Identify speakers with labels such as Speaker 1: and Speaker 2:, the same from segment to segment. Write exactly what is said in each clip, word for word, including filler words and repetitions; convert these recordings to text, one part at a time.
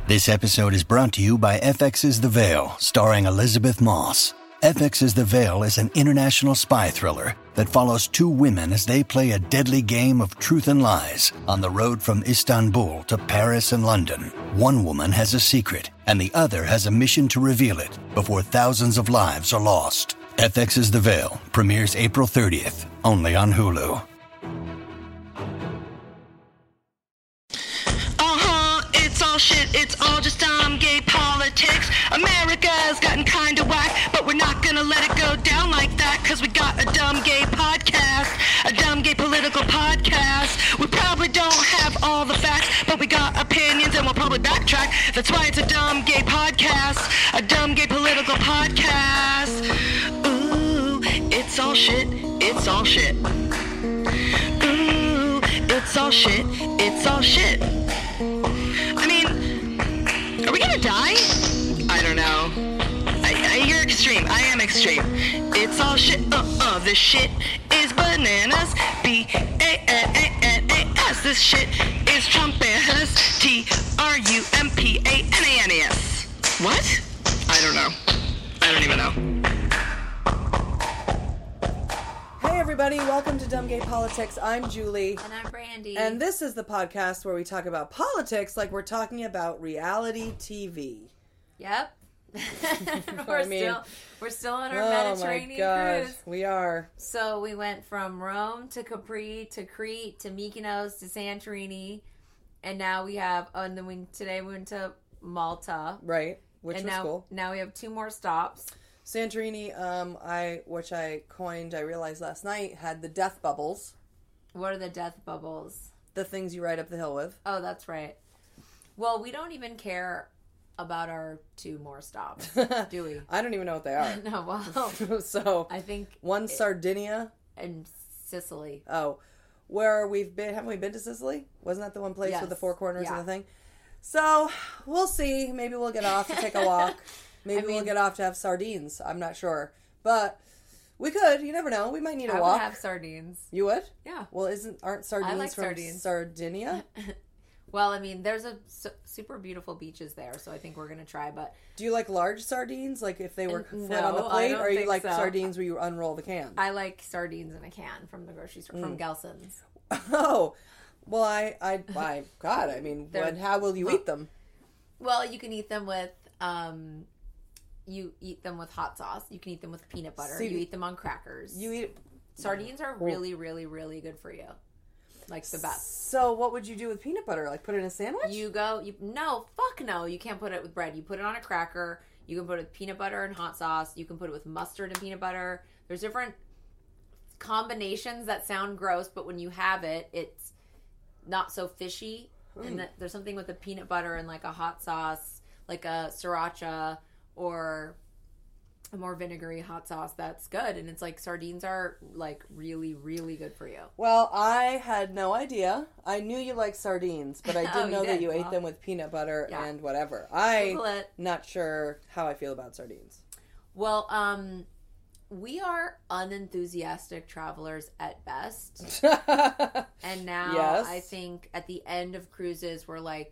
Speaker 1: This episode is brought to you by F X's The Veil, starring Elizabeth Moss. F X's The Veil is an international spy thriller that follows two women as they play a deadly game of truth and lies on the road from Istanbul to Paris and London. One woman has a secret, and the other has a mission to reveal it before thousands of lives are lost. F X's The Veil premieres April thirtieth, only on Hulu.
Speaker 2: Shit, it's all just dumb gay politics. America's gotten kinda whack, but we're not gonna let it go down like that, cause we got a dumb gay podcast, a dumb gay political podcast. We probably don't have all the facts, but we got opinions and we'll probably backtrack. That's why it's a dumb gay podcast, a dumb gay political podcast. Ooh, it's all shit, it's all shit. Ooh, it's all shit, it's all shit. I mean, are we gonna die? I don't know. I, I, you're extreme. I am extreme. It's all shit. Uh-uh. This shit is bananas. B A N A N A S. This shit is Trump-anas. T R U M P A N A N A S. What? I don't know. I don't even know.
Speaker 3: Hey everybody, welcome to Dumb Gay Politics. I'm Julie.
Speaker 4: And I'm Brandy.
Speaker 3: And this is the podcast where we talk about politics like we're talking about reality T V.
Speaker 4: Yep. we're
Speaker 3: I mean,
Speaker 4: still we're still on our
Speaker 3: oh
Speaker 4: Mediterranean
Speaker 3: my God,
Speaker 4: cruise.
Speaker 3: we are.
Speaker 4: So we went from Rome to Capri to Crete to Mykonos to Santorini, and now we have. Oh, and then we today we went to Malta.
Speaker 3: Right, which
Speaker 4: and
Speaker 3: was
Speaker 4: now,
Speaker 3: cool.
Speaker 4: Now we have two more stops.
Speaker 3: Santorini, um, I which I coined, I realized last night, had the death bubbles.
Speaker 4: What are the death bubbles?
Speaker 3: The things you ride up the hill with.
Speaker 4: Oh, that's right. Well, we don't even care about our two more stops, do we?
Speaker 3: I don't even know what they are.
Speaker 4: No, well,
Speaker 3: so
Speaker 4: I think
Speaker 3: one Sardinia
Speaker 4: and Sicily.
Speaker 3: Oh, where we've been? Haven't we been to Sicily? Wasn't that the one place
Speaker 4: Yes.
Speaker 3: with the four corners
Speaker 4: Yeah.
Speaker 3: and the thing? So we'll see. Maybe we'll get off to take a walk. Maybe
Speaker 4: I mean,
Speaker 3: we'll get off to have sardines. I'm not sure, but we could. You never know. We might need a
Speaker 4: I
Speaker 3: walk.
Speaker 4: would have sardines.
Speaker 3: You would?
Speaker 4: Yeah.
Speaker 3: Well, isn't aren't sardines
Speaker 4: like
Speaker 3: from
Speaker 4: sardines.
Speaker 3: Sardinia?
Speaker 4: Well, I mean, there's a su- super beautiful beaches there, so I think we're gonna try. But
Speaker 3: Do you like large sardines? Like if they were
Speaker 4: N-
Speaker 3: fit on the
Speaker 4: no, I
Speaker 3: plate,
Speaker 4: don't
Speaker 3: or you
Speaker 4: think
Speaker 3: like
Speaker 4: so.
Speaker 3: sardines where you unroll the can?
Speaker 4: I like sardines in a can from the grocery store,
Speaker 3: Mm.
Speaker 4: from Gelson's.
Speaker 3: Oh, well, I, I, I, God, I mean,
Speaker 4: They're-
Speaker 3: when, how will you eat them?
Speaker 4: Well, you can eat them with, um, you eat them with hot sauce. You can eat them with peanut butter.
Speaker 3: See,
Speaker 4: you eat them on crackers.
Speaker 3: You eat
Speaker 4: Sardines are really, really, really good for you. Like the best.
Speaker 3: So what would you do with peanut butter? Like put it in a sandwich?
Speaker 4: You go, you no, fuck no. You can't put it with bread. You put it on a cracker. You can put it with peanut butter and hot sauce. You can put it with mustard and peanut butter. There's different combinations that sound gross, but when you have it, it's not so fishy. Mm. And that, there's something with the peanut butter and like a hot sauce, like a sriracha or a more vinegary hot sauce that's good. And it's like sardines are like really, really good for you.
Speaker 3: Well, I had no idea. I knew you liked sardines, but I didn't
Speaker 4: Oh, you
Speaker 3: know that
Speaker 4: did?
Speaker 3: you ate
Speaker 4: Well,
Speaker 3: them with peanut butter
Speaker 4: yeah.
Speaker 3: and whatever. I
Speaker 4: Google it.
Speaker 3: not sure how I feel about sardines.
Speaker 4: Well, um, we are unenthusiastic travelers at best. And now
Speaker 3: Yes.
Speaker 4: I think at the end of cruises, we're like,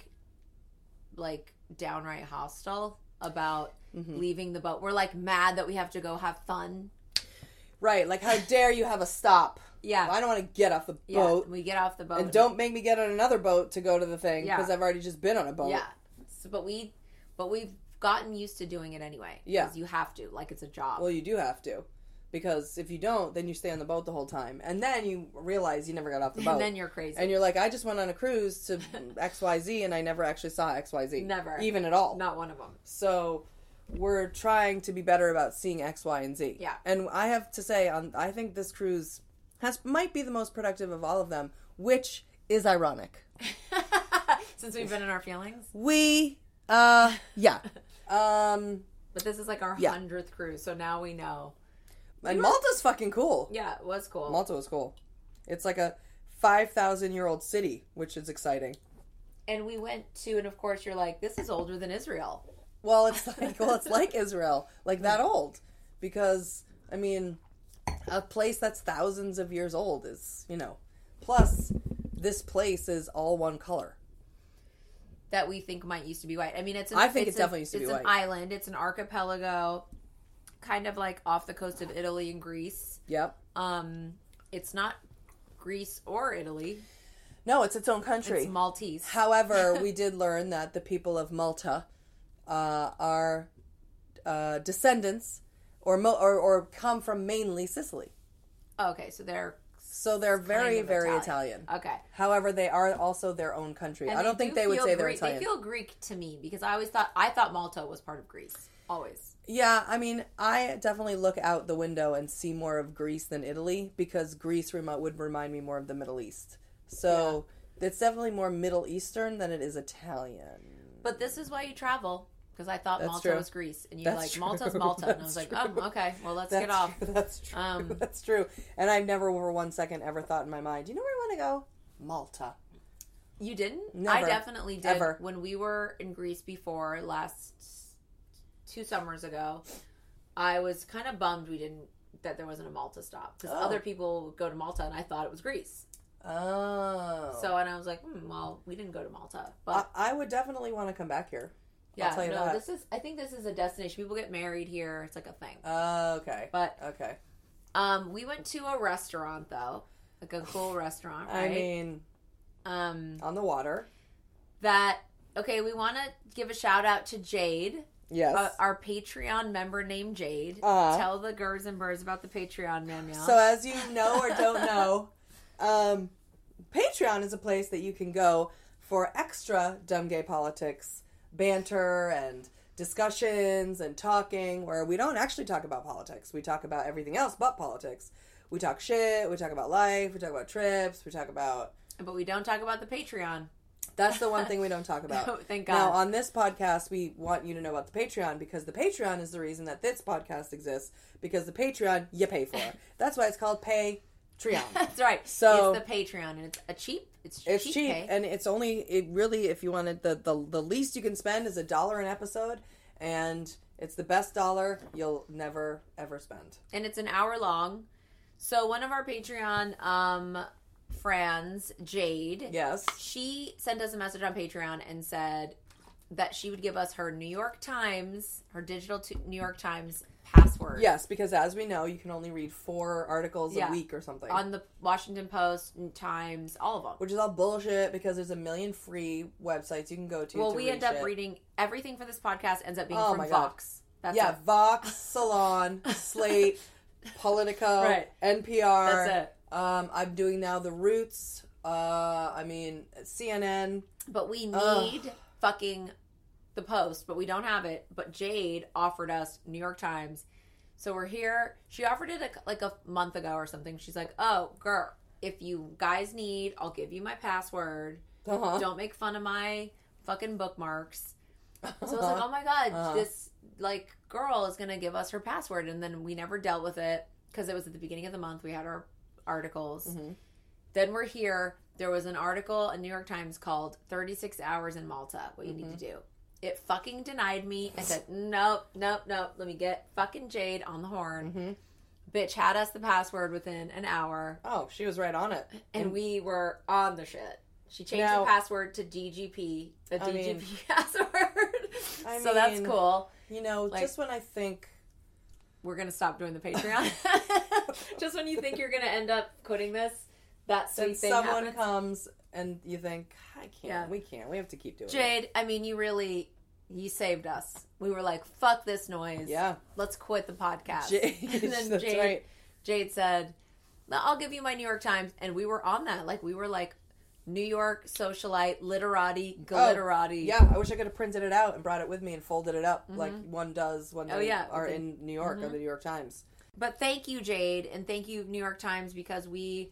Speaker 4: like downright hostile about
Speaker 3: Mm-hmm.
Speaker 4: leaving the boat. We're like mad that we have to go have fun.
Speaker 3: Right, like how dare you have a stop?
Speaker 4: Yeah.
Speaker 3: I don't want to get off the
Speaker 4: Yeah,
Speaker 3: boat.
Speaker 4: we get off the boat.
Speaker 3: And don't make me get on another boat to go to the thing
Speaker 4: Yeah.
Speaker 3: because I've already just been on a boat.
Speaker 4: Yeah. So, but we, but we've gotten used to doing it anyway.
Speaker 3: Yeah.
Speaker 4: Because you have to, like it's a job.
Speaker 3: Well, you do have to. Because if you don't, then you stay on the boat the whole time. And then you realize you never got off the boat.
Speaker 4: And then you're crazy.
Speaker 3: And you're like, I just went on a cruise to X Y Z and I never actually saw X Y Z.
Speaker 4: Never.
Speaker 3: Even at all.
Speaker 4: Not one of them.
Speaker 3: So we're trying to be better about seeing X, Y, and Z.
Speaker 4: Yeah.
Speaker 3: And I have to say, on I think this cruise has might be the most productive of all of them, which is ironic.
Speaker 4: Since we've been in our feelings.
Speaker 3: We, uh, yeah. Um,
Speaker 4: But this is like our
Speaker 3: Yeah.
Speaker 4: hundredth cruise, so now we know.
Speaker 3: and Malta's fucking cool.
Speaker 4: Yeah, it was cool.
Speaker 3: Malta was cool. It's like a five thousand year old city, which is exciting.
Speaker 4: And we went to, and of course you're like, this is older than Israel.
Speaker 3: Well, it's like well, it's like Israel, like that old, because I mean, a place that's thousands of years old is, you know, plus this place is all one color.
Speaker 4: that we think might used to be white. I mean, it's an,
Speaker 3: I think
Speaker 4: it's
Speaker 3: it definitely
Speaker 4: a,
Speaker 3: used to be
Speaker 4: it's
Speaker 3: white.
Speaker 4: It's an island. It's an archipelago, kind of like off the coast of Italy and Greece.
Speaker 3: Yep.
Speaker 4: Um, it's not Greece or Italy.
Speaker 3: No, it's its own country.
Speaker 4: It's Maltese.
Speaker 3: However, we did learn that the people of Malta uh, are uh, descendants or, mo- or or come from mainly Sicily.
Speaker 4: Okay, so they're
Speaker 3: So they're very,
Speaker 4: kind of
Speaker 3: very Italian.
Speaker 4: Italian. Okay.
Speaker 3: However, they are also their own country.
Speaker 4: And
Speaker 3: I don't think
Speaker 4: do
Speaker 3: they would
Speaker 4: feel
Speaker 3: say they're
Speaker 4: Greek.
Speaker 3: Italian.
Speaker 4: They feel Greek to me because I always thought I thought Malta was part of Greece. Always.
Speaker 3: Yeah, I mean, I definitely look out the window and see more of Greece than Italy because Greece rem- would remind me more of the Middle East. So it's definitely more Middle Eastern than it is Italian.
Speaker 4: But this is why you travel. Because I thought
Speaker 3: That's
Speaker 4: Malta
Speaker 3: true.
Speaker 4: was Greece. And you're
Speaker 3: That's
Speaker 4: like,
Speaker 3: true.
Speaker 4: Malta's Malta. And I
Speaker 3: That's
Speaker 4: was like,
Speaker 3: true.
Speaker 4: oh, okay. Well, let's
Speaker 3: That's
Speaker 4: get off.
Speaker 3: True. That's true.
Speaker 4: Um,
Speaker 3: That's true. And I've never for one second ever thought in my mind, you know where I want to go? Malta.
Speaker 4: You didn't?
Speaker 3: Never.
Speaker 4: I definitely did.
Speaker 3: Ever.
Speaker 4: When we were in Greece before, last two summers ago, I was kind of bummed we didn't, that there wasn't a Malta stop. Because
Speaker 3: Oh.
Speaker 4: other people would go to Malta and I thought it was Greece.
Speaker 3: Oh.
Speaker 4: So, and I was like, hmm, well, we didn't go to Malta. But
Speaker 3: I, I would definitely want to come back here.
Speaker 4: yeah,
Speaker 3: I'll tell you
Speaker 4: no,
Speaker 3: that.
Speaker 4: this is, I think this is a destination. People get married here. It's like a thing.
Speaker 3: Uh, okay.
Speaker 4: But
Speaker 3: Okay.
Speaker 4: um, we went to a restaurant, though. Like a cool restaurant, right?
Speaker 3: I mean,
Speaker 4: um,
Speaker 3: on the water.
Speaker 4: that, okay, we want to give a shout out to Jade.
Speaker 3: Yes.
Speaker 4: Uh, our Patreon member named Jade.
Speaker 3: Uh-huh.
Speaker 4: Tell the girls and birds about the Patreon, ma'am.
Speaker 3: So as you know or don't know, um, Patreon is a place that you can go for extra Dumb Gay Politics banter and discussions and talking where we don't actually talk about politics. We talk about everything else but politics. We talk shit, we talk about life, we talk about trips, we talk about...
Speaker 4: But we don't talk about the Patreon.
Speaker 3: That's the one thing we don't talk about.
Speaker 4: Oh, thank God.
Speaker 3: Now, on this podcast, we want you to know about the Patreon because the Patreon is the reason that this podcast exists because the Patreon, you pay for. That's why it's called Pay-treon.
Speaker 4: That's right.
Speaker 3: So-
Speaker 4: it's the Patreon, and it's a cheap. It's,
Speaker 3: It's
Speaker 4: cheap,
Speaker 3: cheap,
Speaker 4: pay.
Speaker 3: and it's only, it really, if you wanted, the, the, the least you can spend is a dollar an episode, and it's the best dollar you'll never, ever spend.
Speaker 4: and it's an hour long. So one of our Patreon um, friends, Jade,
Speaker 3: Yes.
Speaker 4: she sent us a message on Patreon and said that she would give us her New York Times, her digital t- New York Times password.
Speaker 3: Yes, because as we know, you can only read four articles
Speaker 4: Yeah.
Speaker 3: a week or something.
Speaker 4: On the Washington Post, Times, all of them.
Speaker 3: Which is all bullshit because there's a million free websites you can go to
Speaker 4: Well,
Speaker 3: to
Speaker 4: we
Speaker 3: read
Speaker 4: end up
Speaker 3: shit.
Speaker 4: reading everything for this podcast ends up being
Speaker 3: Oh
Speaker 4: from
Speaker 3: my God.
Speaker 4: Vox. That's
Speaker 3: yeah,
Speaker 4: it.
Speaker 3: Vox, Salon, Slate, Politico,
Speaker 4: Right.
Speaker 3: N P R.
Speaker 4: That's it.
Speaker 3: Um, I'm doing now The Roots. Uh, I mean, C N N.
Speaker 4: But we need
Speaker 3: Ugh.
Speaker 4: fucking the Post, but we don't have it. But Jade offered us New York Times. So we're here. She offered it a, like a month ago or something. She's like, oh, girl, if you guys need, I'll give you my password.
Speaker 3: Uh-huh.
Speaker 4: Don't make fun of my fucking bookmarks. So I was like, oh my God,
Speaker 3: Uh-huh.
Speaker 4: this like girl is going to give us her password. And then we never dealt with it because it was at the beginning of the month. We had our articles.
Speaker 3: Mhm.
Speaker 4: Then we're here. There was an article in New York Times called thirty-six hours in Malta, what you
Speaker 3: Mm-hmm.
Speaker 4: need to do. It fucking denied me. I said, nope, nope, nope. Let me get fucking Jade on the horn.
Speaker 3: Mhm.
Speaker 4: Bitch had us the password within an hour.
Speaker 3: Oh, she was right on it.
Speaker 4: And we were on the shit. She changed
Speaker 3: Now-
Speaker 4: the password to D G P, the
Speaker 3: I
Speaker 4: D G P
Speaker 3: mean-
Speaker 4: password.
Speaker 3: I
Speaker 4: so that's
Speaker 3: mean,
Speaker 4: cool.
Speaker 3: You know,
Speaker 4: Like-
Speaker 3: just when I think...
Speaker 4: We're going to stop doing the Patreon. Just when you think you're going to end up quitting this, that
Speaker 3: Then
Speaker 4: sweet thing
Speaker 3: someone
Speaker 4: happens.
Speaker 3: comes and you think, I can't,
Speaker 4: Yeah.
Speaker 3: we can't, we have to keep doing it.
Speaker 4: Jade, I mean, you really, you saved us. We were like, fuck this noise.
Speaker 3: Yeah.
Speaker 4: Let's quit the podcast.
Speaker 3: Jade,
Speaker 4: and then
Speaker 3: that's
Speaker 4: Jade,
Speaker 3: right.
Speaker 4: Jade said, "No, I'll give you my New York Times." And we were on that. Like, we were like New York socialite, literati, glitterati.
Speaker 3: Oh, yeah, I wish I could have printed it out and brought it with me and folded it up like one does when
Speaker 4: Oh,
Speaker 3: they
Speaker 4: yeah.
Speaker 3: are
Speaker 4: With the-
Speaker 3: in New York or the New York Times.
Speaker 4: But thank you, Jade, and thank you, New York Times, because we,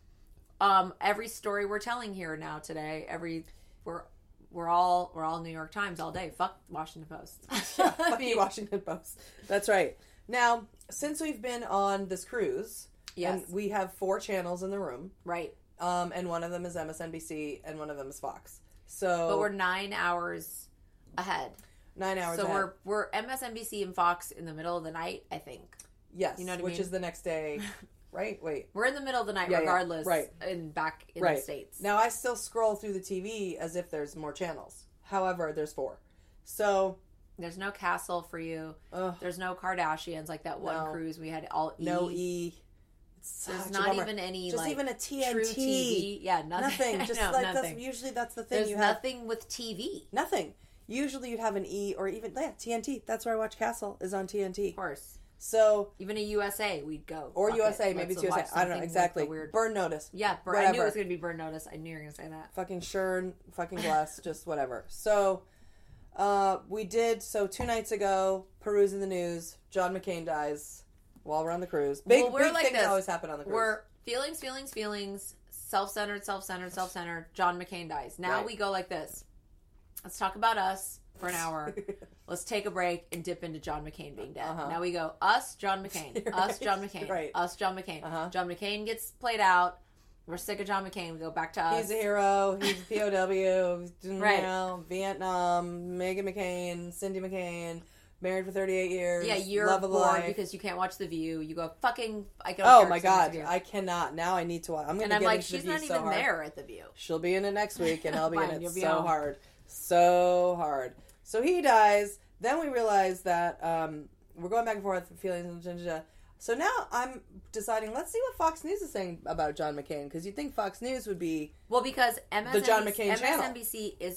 Speaker 4: um, every story we're telling here now today, every we're we're all we're all New York Times all day. Fuck Washington Post.
Speaker 3: Yeah, fuck you, Washington Post. That's right. Now, since we've been on this cruise,
Speaker 4: Yes.
Speaker 3: and we have four channels in the room,
Speaker 4: Right.
Speaker 3: um, and one of them is M S N B C and one of them is Fox. So
Speaker 4: But we're nine hours ahead.
Speaker 3: nine hours
Speaker 4: So
Speaker 3: ahead.
Speaker 4: we're we're M S N B C and Fox in the middle of the night, I think.
Speaker 3: yes,
Speaker 4: you know what I
Speaker 3: which
Speaker 4: mean?
Speaker 3: is the next day, right? Wait.
Speaker 4: We're in the middle of the night
Speaker 3: Yeah, yeah,
Speaker 4: regardless,
Speaker 3: right.
Speaker 4: and back in
Speaker 3: Right.
Speaker 4: the States.
Speaker 3: Now, I still scroll through the T V as if there's more channels. However, there's four. So
Speaker 4: there's no castle for you.
Speaker 3: Ugh.
Speaker 4: There's no Kardashians like that one
Speaker 3: No.
Speaker 4: cruise we had all E.
Speaker 3: no E. It's
Speaker 4: There's
Speaker 3: such a
Speaker 4: not
Speaker 3: bummer.
Speaker 4: even any
Speaker 3: just
Speaker 4: like
Speaker 3: even a T N T.
Speaker 4: true T V. Yeah, nothing.
Speaker 3: Nothing. Just
Speaker 4: no,
Speaker 3: like
Speaker 4: nothing.
Speaker 3: that's usually that's the thing
Speaker 4: There's
Speaker 3: you have.
Speaker 4: nothing with T V.
Speaker 3: Nothing. Usually you'd have an E or even yeah T N T. That's where I watch Castle is on T N T.
Speaker 4: Of course.
Speaker 3: So
Speaker 4: Even a U S A, we'd go.
Speaker 3: or
Speaker 4: Fuck
Speaker 3: U S A,
Speaker 4: it.
Speaker 3: maybe
Speaker 4: Let's
Speaker 3: it's U S A.
Speaker 4: watch
Speaker 3: I don't know
Speaker 4: something
Speaker 3: exactly.
Speaker 4: with the weird.
Speaker 3: Burn Notice.
Speaker 4: Yeah, burn, I
Speaker 3: Whatever.
Speaker 4: knew it was going to be Burn Notice. I knew you were going to say that.
Speaker 3: Fucking Shern, fucking Bless, just whatever. So, uh, we did, so two nights ago, perusing the news, John McCain dies while we're on the cruise. Big,
Speaker 4: Well, we're
Speaker 3: big
Speaker 4: like
Speaker 3: things
Speaker 4: this.
Speaker 3: always happen on the cruise.
Speaker 4: We're feelings, feelings, feelings, self-centered, self-centered, self-centered. John McCain dies. Now
Speaker 3: Right.
Speaker 4: we go like this. Let's talk about us for an hour. Let's take a break and dip into John McCain being dead.
Speaker 3: Uh-huh.
Speaker 4: Now we go us, John McCain.
Speaker 3: Right.
Speaker 4: Us, John McCain.
Speaker 3: Right.
Speaker 4: Us, John McCain.
Speaker 3: Uh-huh.
Speaker 4: John McCain gets played out. We're sick of John McCain. We go back to us.
Speaker 3: He's a hero. He's a P O W.
Speaker 4: Right.
Speaker 3: You know, Vietnam, Megan McCain, Cindy McCain, married for thirty-eight years.
Speaker 4: Yeah, you're
Speaker 3: love of
Speaker 4: bored
Speaker 3: life.
Speaker 4: because you can't watch The View. You go, fucking, I don't
Speaker 3: Oh
Speaker 4: care
Speaker 3: my
Speaker 4: if someone's
Speaker 3: god,
Speaker 4: The View.
Speaker 3: I cannot. Now I need to watch. I'm going
Speaker 4: And
Speaker 3: to
Speaker 4: I'm
Speaker 3: get
Speaker 4: like,
Speaker 3: into The
Speaker 4: she's
Speaker 3: View
Speaker 4: not
Speaker 3: so
Speaker 4: even
Speaker 3: hard.
Speaker 4: there at The View.
Speaker 3: She'll be in it next week, and I'll be
Speaker 4: Fine,
Speaker 3: in it
Speaker 4: you'll be
Speaker 3: so
Speaker 4: home.
Speaker 3: hard. So hard. So he dies. Then we realize that um, we're going back and forth, feelings, and da, da, da. So now I'm deciding, let's see what Fox News is saying about John McCain, because you'd think Fox News would be
Speaker 4: Well, because M S N B C,
Speaker 3: The John McCain channel.
Speaker 4: M S N B C is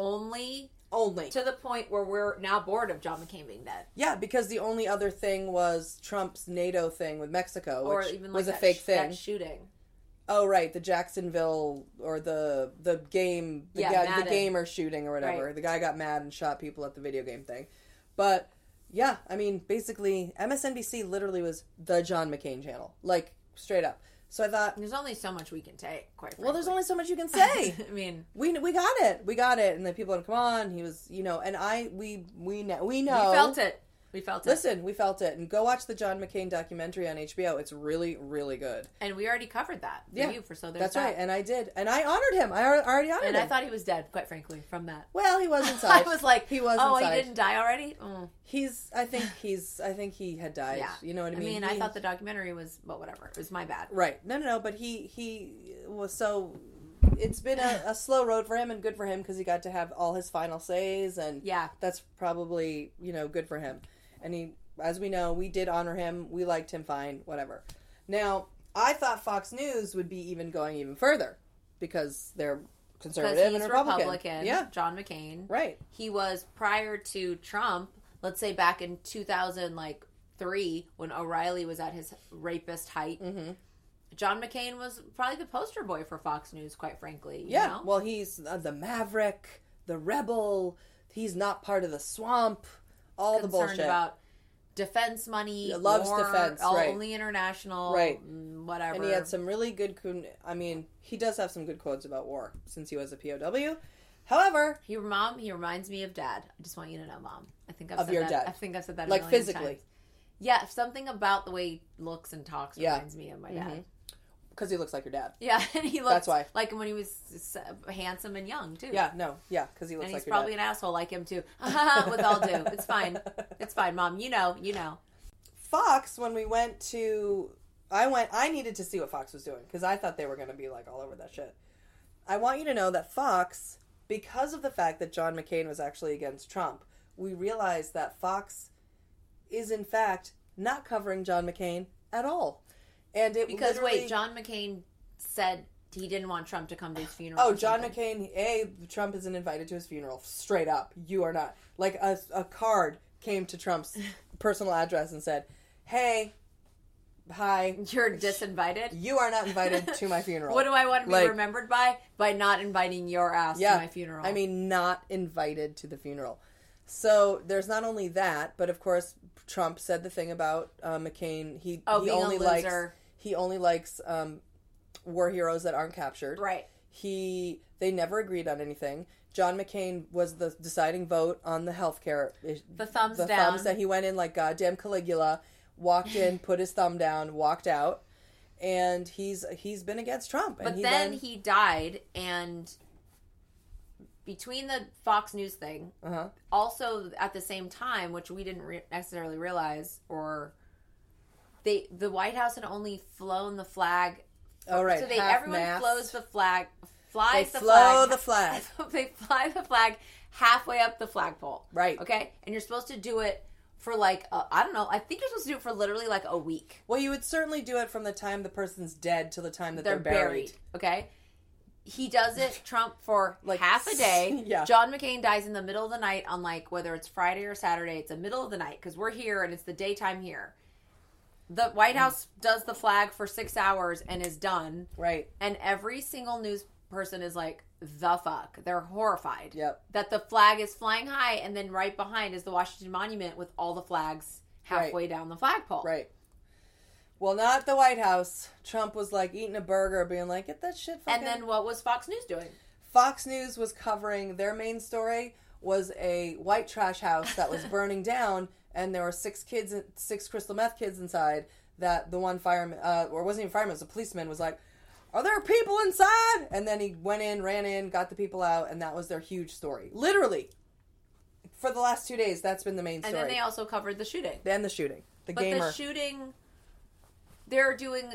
Speaker 4: only
Speaker 3: only.
Speaker 4: to the point where we're now bored of John McCain being dead.
Speaker 3: Yeah, because the only other thing was Trump's NATO thing with Mexico,
Speaker 4: Or
Speaker 3: which
Speaker 4: even like
Speaker 3: was a
Speaker 4: that
Speaker 3: fake
Speaker 4: sh-
Speaker 3: thing.
Speaker 4: that shooting.
Speaker 3: Oh, right, the Jacksonville, or the the game, the,
Speaker 4: Yeah,
Speaker 3: guy, the
Speaker 4: Madden.
Speaker 3: gamer shooting or whatever.
Speaker 4: Right.
Speaker 3: The guy got mad and shot people at the video game thing. But, yeah, I mean, basically, M S N B C literally was the John McCain channel. Like, straight up. So I thought,
Speaker 4: There's only so much we can take, quite frankly.
Speaker 3: well, there's only so much you can say.
Speaker 4: I mean,
Speaker 3: we we got it. We got it. And then people would come on. He was, you know, and I, we, we know. We know.
Speaker 4: we felt it. We felt it.
Speaker 3: Listen, we felt it. And go watch the John McCain documentary on H B O. It's really, really good.
Speaker 4: And we already covered that for
Speaker 3: Yeah,
Speaker 4: you, for So There's
Speaker 3: That's
Speaker 4: That.
Speaker 3: right. And I did. And I honored him. I al- already honored
Speaker 4: And
Speaker 3: him.
Speaker 4: I thought he was dead, quite frankly, from that.
Speaker 3: well, he was inside.
Speaker 4: I was like,
Speaker 3: he was
Speaker 4: oh,
Speaker 3: inside.
Speaker 4: he didn't die already? Mm.
Speaker 3: He's, I think he's, I think he had died.
Speaker 4: Yeah.
Speaker 3: You know what I
Speaker 4: I
Speaker 3: mean?
Speaker 4: mean, I
Speaker 3: He-
Speaker 4: thought the documentary was, well, whatever. It was my bad.
Speaker 3: Right. No, no, no. But he, he was so, it's been a, a slow road for him and good for him because he got to have all his final says. And
Speaker 4: Yeah.
Speaker 3: that's probably, you know, good for him. And he, as we know, we did honor him. We liked him fine, whatever. Now, I thought Fox News would be even going even further because they're
Speaker 4: Because
Speaker 3: conservative
Speaker 4: he's
Speaker 3: and Republican.
Speaker 4: Republican.
Speaker 3: Yeah,
Speaker 4: John McCain.
Speaker 3: right.
Speaker 4: He was prior to Trump, let's say back in two thousand like three, when O'Reilly was at his rapist height.
Speaker 3: Mm-hmm.
Speaker 4: John McCain was probably the poster boy for Fox News, quite frankly. You
Speaker 3: Yeah.
Speaker 4: know?
Speaker 3: Well, he's uh, the maverick, the rebel. He's not part of the swamp. All the
Speaker 4: concerned
Speaker 3: bullshit.
Speaker 4: about defense money,
Speaker 3: He loves
Speaker 4: war,
Speaker 3: defense,
Speaker 4: all,
Speaker 3: right.
Speaker 4: only international,
Speaker 3: Right.
Speaker 4: mm, whatever.
Speaker 3: And he had some really good. con- I mean, he does have some good quotes about war since he was a P O W. However,
Speaker 4: He, mom, he reminds me of Dad. I just want you to know, Mom. I think I've
Speaker 3: Of
Speaker 4: said
Speaker 3: your
Speaker 4: that.
Speaker 3: dad.
Speaker 4: I think I've said that a
Speaker 3: like
Speaker 4: million
Speaker 3: physically,
Speaker 4: times. Yeah, something about the way he looks and talks
Speaker 3: Yeah.
Speaker 4: reminds me of my dad.
Speaker 3: Mhm. because he looks like your dad.
Speaker 4: Yeah, and he looks
Speaker 3: That's why.
Speaker 4: like when he was s- handsome and young too.
Speaker 3: Yeah, no, yeah, because he looks
Speaker 4: and
Speaker 3: like
Speaker 4: he's
Speaker 3: your
Speaker 4: probably
Speaker 3: dad.
Speaker 4: an asshole like him too. With all due, it's fine. It's fine, Mom. You know, you know.
Speaker 3: Fox, when we went to, I went, I needed to see what Fox was doing because I thought they were going to be like all over that shit. I want you to know that Fox, because of the fact that John McCain was actually against Trump, we realized that Fox is in fact not covering John McCain at all. And it
Speaker 4: Because
Speaker 3: literally-
Speaker 4: wait, John McCain said he didn't want Trump to come to his funeral.
Speaker 3: Oh,
Speaker 4: or
Speaker 3: John
Speaker 4: something.
Speaker 3: McCain, A, Trump isn't invited to his funeral. Straight up. You are not. Like, a, a card came to Trump's personal address and said, hey, hi,
Speaker 4: You're disinvited.
Speaker 3: you are not invited to my funeral.
Speaker 4: What do I want to be
Speaker 3: Like-
Speaker 4: remembered by? By not inviting your ass
Speaker 3: Yeah,
Speaker 4: to my funeral.
Speaker 3: I mean, not invited to the funeral. So, there's not only that, but of course, Trump said the thing about uh, McCain. He,
Speaker 4: Oh,
Speaker 3: he
Speaker 4: being a
Speaker 3: only likes
Speaker 4: loser.
Speaker 3: He only likes um, war heroes that aren't captured.
Speaker 4: right.
Speaker 3: He they never agreed on anything. John McCain was the deciding vote on the healthcare.
Speaker 4: The thumbs
Speaker 3: the
Speaker 4: down.
Speaker 3: thumbs that he went in like goddamn Caligula, walked in, put his thumb down, walked out, and he's he's been against Trump. And
Speaker 4: But
Speaker 3: he
Speaker 4: then,
Speaker 3: then
Speaker 4: he died, and between the Fox News thing,
Speaker 3: uh-huh.
Speaker 4: also at the same time, which we didn't re- necessarily realize, or they the White House had only flown the flag.
Speaker 3: Oh right,
Speaker 4: So they
Speaker 3: half
Speaker 4: everyone
Speaker 3: mast.
Speaker 4: flows the flag,
Speaker 3: They
Speaker 4: flies the
Speaker 3: flow
Speaker 4: flag.
Speaker 3: the flag.
Speaker 4: they fly the flag halfway up the flagpole.
Speaker 3: Right.
Speaker 4: Okay? And you're supposed to do it for like, uh, I don't know, I think you're supposed to do it for literally like a week.
Speaker 3: Well, you would certainly do it from the time the person's dead to the time that they're,
Speaker 4: They're
Speaker 3: buried.
Speaker 4: buried. Okay? He does it, Trump, for
Speaker 3: Like,
Speaker 4: half a day.
Speaker 3: yeah.
Speaker 4: John McCain dies in the middle of the night on like, whether it's Friday or Saturday, it's the middle of the night because we're here and it's the daytime here. The White House does the flag for six hours and is done.
Speaker 3: Right.
Speaker 4: And every single news person is like, the fuck. They're horrified.
Speaker 3: Yep.
Speaker 4: That the flag is flying high and then right behind is the Washington Monument with all the flags halfway
Speaker 3: Right.
Speaker 4: down the flagpole.
Speaker 3: Right. Well, not the White House. Trump was like eating a burger, being like, get that shit fucking...
Speaker 4: And then what was Fox News doing?
Speaker 3: Fox News was covering, their main story was a white trash house that was burning down, and there were six kids, six crystal meth kids inside, that the one fireman, uh, or it wasn't even fireman, it was a policeman, was like, are there people inside? And then he went in, ran in, got the people out, and that was their huge story. Literally. For the last two days, that's been the main story.
Speaker 4: And then they also covered the shooting.
Speaker 3: Then the shooting. The
Speaker 4: but
Speaker 3: gamer.
Speaker 4: the shooting, they're doing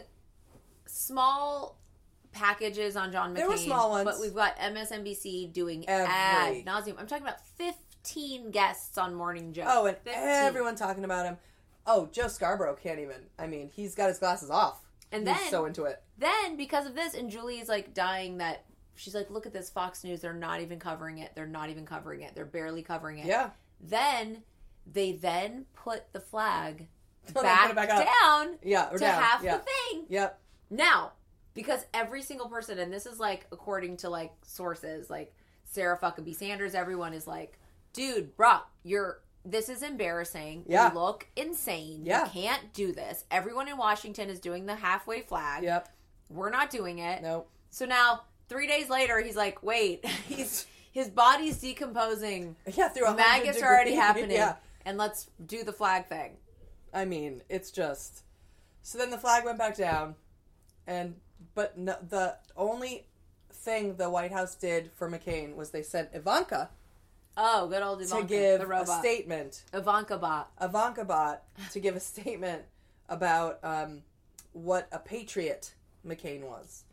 Speaker 4: small packages on John McCain.
Speaker 3: There were small ones.
Speaker 4: But we've got M S N B C doing
Speaker 3: Every.
Speaker 4: ad nauseum. I'm talking about fifteen guests on Morning Joe.
Speaker 3: Oh, and
Speaker 4: fifteen.
Speaker 3: everyone talking about him. Oh, Joe Scarborough can't even. I mean, he's got his glasses off.
Speaker 4: And
Speaker 3: he's
Speaker 4: then,
Speaker 3: so into it.
Speaker 4: Then, because of this, and Julie's like dying that, she's like, look at this Fox News. They're not even covering it. They're not even covering it. They're barely covering it.
Speaker 3: Yeah.
Speaker 4: Then, they then put the flag
Speaker 3: Oh,
Speaker 4: back,
Speaker 3: put it back up.
Speaker 4: down
Speaker 3: Yeah, or
Speaker 4: to
Speaker 3: down.
Speaker 4: half
Speaker 3: Yeah.
Speaker 4: the thing.
Speaker 3: Yep.
Speaker 4: Now, because every single person, and this is like according to like sources, like Sarah Huckabee Sanders, everyone is like, dude, bro, you're, this is embarrassing.
Speaker 3: Yeah.
Speaker 4: You look insane.
Speaker 3: Yeah.
Speaker 4: You can't do this. Everyone in Washington is doing the halfway flag.
Speaker 3: Yep.
Speaker 4: We're not doing it.
Speaker 3: Nope.
Speaker 4: So now, three days later, he's like, wait, he's his body's decomposing.
Speaker 3: Yeah, through a
Speaker 4: Maggots
Speaker 3: hundred
Speaker 4: are already
Speaker 3: degrees.
Speaker 4: happening.
Speaker 3: Yeah.
Speaker 4: And let's do the flag thing.
Speaker 3: I mean, it's just... So then the flag went back down, and... But no, the only thing the White House did for McCain was they sent Ivanka
Speaker 4: Oh, good old Ivanka,
Speaker 3: to give
Speaker 4: the
Speaker 3: a
Speaker 4: robot.
Speaker 3: statement.
Speaker 4: Ivanka bot.
Speaker 3: Ivanka bot to give a statement about um, what a patriot McCain was.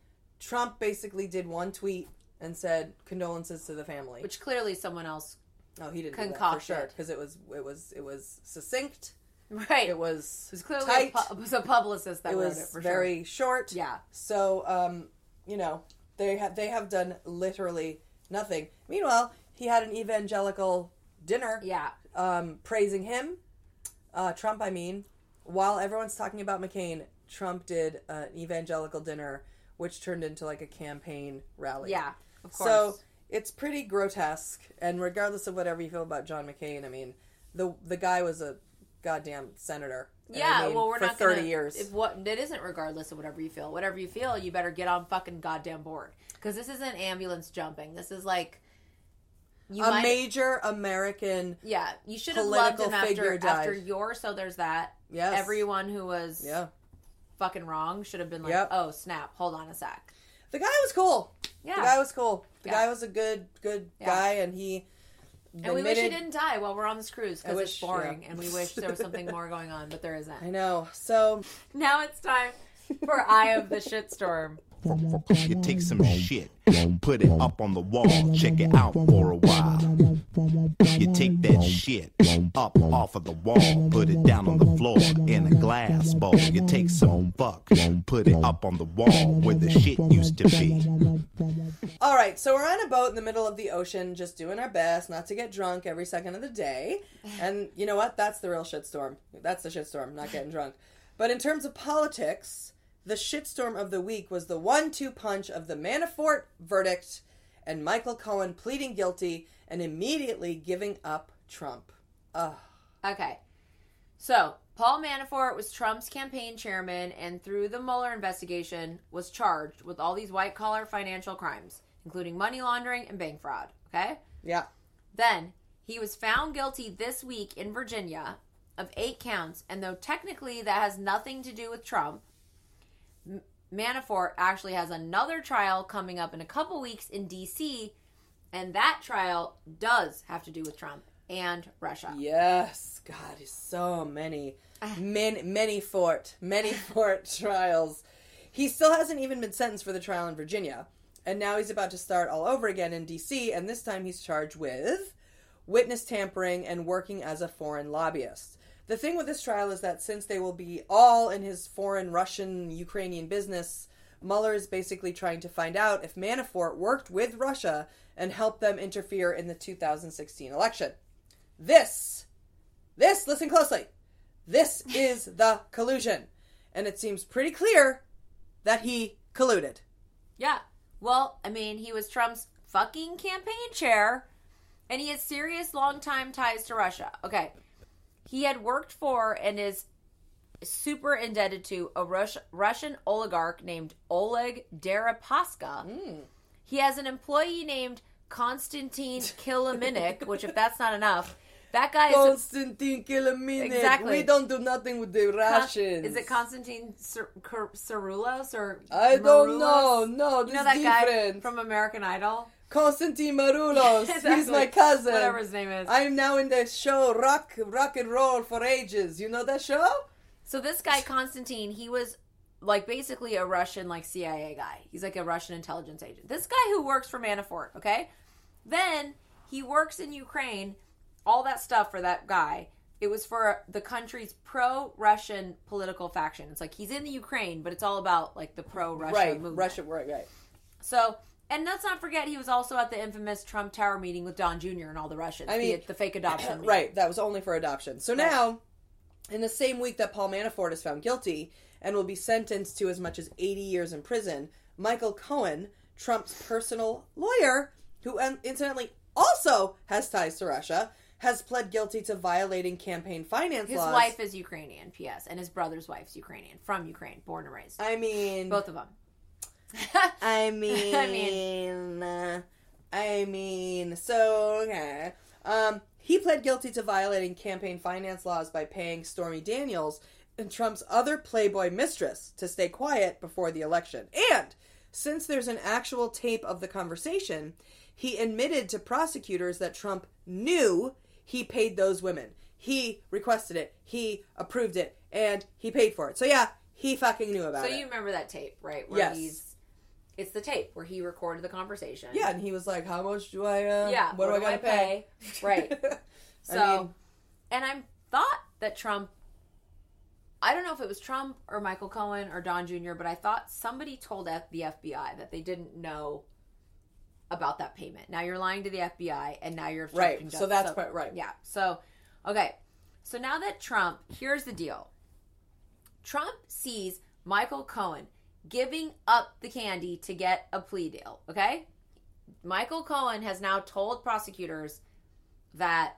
Speaker 3: Trump basically did one tweet and said condolences to the family.
Speaker 4: Which clearly someone else...
Speaker 3: No, he didn't do that for
Speaker 4: concocted.
Speaker 3: sure, because it was it was it was succinct.
Speaker 4: Right.
Speaker 3: It was
Speaker 4: It was clearly
Speaker 3: tight.
Speaker 4: a, pu- it was a publicist that
Speaker 3: it
Speaker 4: wrote
Speaker 3: was
Speaker 4: it, for
Speaker 3: very
Speaker 4: sure.
Speaker 3: short.
Speaker 4: Yeah.
Speaker 3: So, um, you know, they have they have done literally nothing. Meanwhile, he had an evangelical dinner,
Speaker 4: Yeah.
Speaker 3: um, praising him, uh, Trump. I mean, while everyone's talking about McCain, Trump did an evangelical dinner, which turned into like a campaign rally.
Speaker 4: Yeah, of course.
Speaker 3: So it's pretty grotesque, and regardless of whatever you feel about John McCain, I mean, the the guy was a goddamn senator. And
Speaker 4: yeah,
Speaker 3: I mean,
Speaker 4: well, we're
Speaker 3: for
Speaker 4: not
Speaker 3: thirty
Speaker 4: gonna,
Speaker 3: years.
Speaker 4: If what it isn't, regardless of whatever you feel, whatever you feel, you better get on fucking goddamn board, because this isn't ambulance jumping. This is like you
Speaker 3: a
Speaker 4: might,
Speaker 3: major American.
Speaker 4: yeah. You should have loved
Speaker 3: political
Speaker 4: him
Speaker 3: figure
Speaker 4: after
Speaker 3: died.
Speaker 4: after your. So there's that.
Speaker 3: Yes.
Speaker 4: Everyone who was
Speaker 3: Yeah.
Speaker 4: fucking wrong should have been like,
Speaker 3: Yep.
Speaker 4: oh snap, hold on a sec.
Speaker 3: The guy was cool.
Speaker 4: Yeah.
Speaker 3: The guy was cool. The
Speaker 4: Yeah.
Speaker 3: guy was a good, good
Speaker 4: Yeah.
Speaker 3: guy, and he.
Speaker 4: And we wish he
Speaker 3: admitted-
Speaker 4: didn't die while we're on this cruise,
Speaker 3: I
Speaker 4: because it's
Speaker 3: wish,
Speaker 4: boring,
Speaker 3: yeah.
Speaker 4: and we wish there was something more going on, but there
Speaker 3: I
Speaker 4: isn't.
Speaker 3: know. So
Speaker 4: Now it's time for Eye of the Shitstorm.
Speaker 5: You take some shit, put it up on the wall, check it out for a while. You take that shit up off of the wall, put it down on the floor in a glass bowl. You take some fuck, put it up on the wall where the shit used to be.
Speaker 3: All right, so we're on a boat in the middle of the ocean, just doing our best not to get drunk every second of the day. And you know what? That's the real shitstorm. That's the shitstorm, not getting drunk. But in terms of politics, the shitstorm of the week was the one two punch of the Manafort verdict and Michael Cohen pleading guilty and immediately giving up Trump. Ugh.
Speaker 4: Okay. So, Paul Manafort was Trump's campaign chairman, and through the Mueller investigation was charged with all these white-collar financial crimes, including money laundering and bank fraud. Okay?
Speaker 3: Yeah.
Speaker 4: Then, he was found guilty this week in Virginia of eight counts, and though technically that has nothing to do with Trump, M- Manafort actually has another trial coming up in a couple weeks in D C, and that trial does have to do with Trump and Russia.
Speaker 3: Yes. God, so many, many, many fort, many fort trials. He still hasn't even been sentenced for the trial in Virginia. And now he's about to start all over again in D C, and this time he's charged with witness tampering and working as a foreign lobbyist. The thing with this trial is that since they will be all in his foreign Russian, Ukrainian business, Mueller is basically trying to find out if Manafort worked with Russia and helped them interfere in the two thousand sixteen election. This, this, listen closely, this is the collusion. And it seems pretty clear that he colluded.
Speaker 4: Yeah. Well, I mean, he was Trump's fucking campaign chair, and he has serious long-time ties to Russia. Okay. He had worked for and is super indebted to a Rus- Russian oligarch named Oleg Deripaska.
Speaker 3: Mm.
Speaker 4: He has an employee named Konstantin Kiliminik, which if that's not enough, that guy is...
Speaker 3: Konstantin Kiliminik.
Speaker 4: Exactly.
Speaker 3: We don't do nothing with the Russians.
Speaker 4: Is it Konstantin Saroulos or
Speaker 3: I don't
Speaker 4: Maroulos?
Speaker 3: know. No, this
Speaker 4: You know that
Speaker 3: is
Speaker 4: guy
Speaker 3: different.
Speaker 4: from American Idol?
Speaker 3: Konstantin Maroulos.
Speaker 4: Exactly.
Speaker 3: He's my cousin.
Speaker 4: Whatever his name is.
Speaker 3: I'm now in the show Rock Rock and Roll for Ages. You know that show?
Speaker 4: So this guy, Konstantin, he was like basically a Russian like C I A guy. He's like a Russian intelligence agent. This guy who works for Manafort, okay? Then he works in Ukraine, all that stuff for that guy. It was for the country's pro-Russian political faction. It's like he's in the Ukraine, but it's all about like the pro-Russia
Speaker 3: right,
Speaker 4: movement.
Speaker 3: Russia, right, right.
Speaker 4: So, and let's not forget he was also at the infamous Trump Tower meeting with Don Junior and all the Russians.
Speaker 3: I mean,
Speaker 4: the, the fake adoption.
Speaker 3: Right, that was only for adoption. So
Speaker 4: Right.
Speaker 3: now, in the same week that Paul Manafort is found guilty and will be sentenced to as much as eighty years in prison, Michael Cohen, Trump's personal lawyer, who incidentally also has ties to Russia, has pled guilty to violating campaign finance
Speaker 4: His
Speaker 3: laws.
Speaker 4: wife is Ukrainian, P S, and his brother's wife's Ukrainian, from Ukraine, born and raised.
Speaker 3: I mean...
Speaker 4: Both of them.
Speaker 3: I mean...
Speaker 4: I mean...
Speaker 3: uh, I mean... So, okay. Um, he pled guilty to violating campaign finance laws by paying Stormy Daniels and Trump's other Playboy mistress to stay quiet before the election. And, since there's an actual tape of the conversation, he admitted to prosecutors that Trump knew he paid those women. He requested it. He approved it. And he paid for it. So yeah, he fucking knew about
Speaker 4: so
Speaker 3: it.
Speaker 4: So you remember that tape, right? Where
Speaker 3: Yes.
Speaker 4: He's, it's the tape where he recorded the conversation.
Speaker 3: Yeah, and he was like, how much do I, uh,
Speaker 4: Yeah.
Speaker 3: what, do I gotta pay?
Speaker 4: pay? Right. So,
Speaker 3: I mean,
Speaker 4: and I thought that Trump, I don't know if it was Trump or Michael Cohen or Don Junior, but I thought somebody told F- the F B I that they didn't know about that payment. Now you're lying to the F B I, and now you're
Speaker 3: Right,
Speaker 4: obstructing
Speaker 3: so
Speaker 4: justice.
Speaker 3: that's quite right.
Speaker 4: Yeah. So, okay. So now that Trump, here's the deal. Trump sees Michael Cohen giving up the candy to get a plea deal, okay? Michael Cohen has now told prosecutors that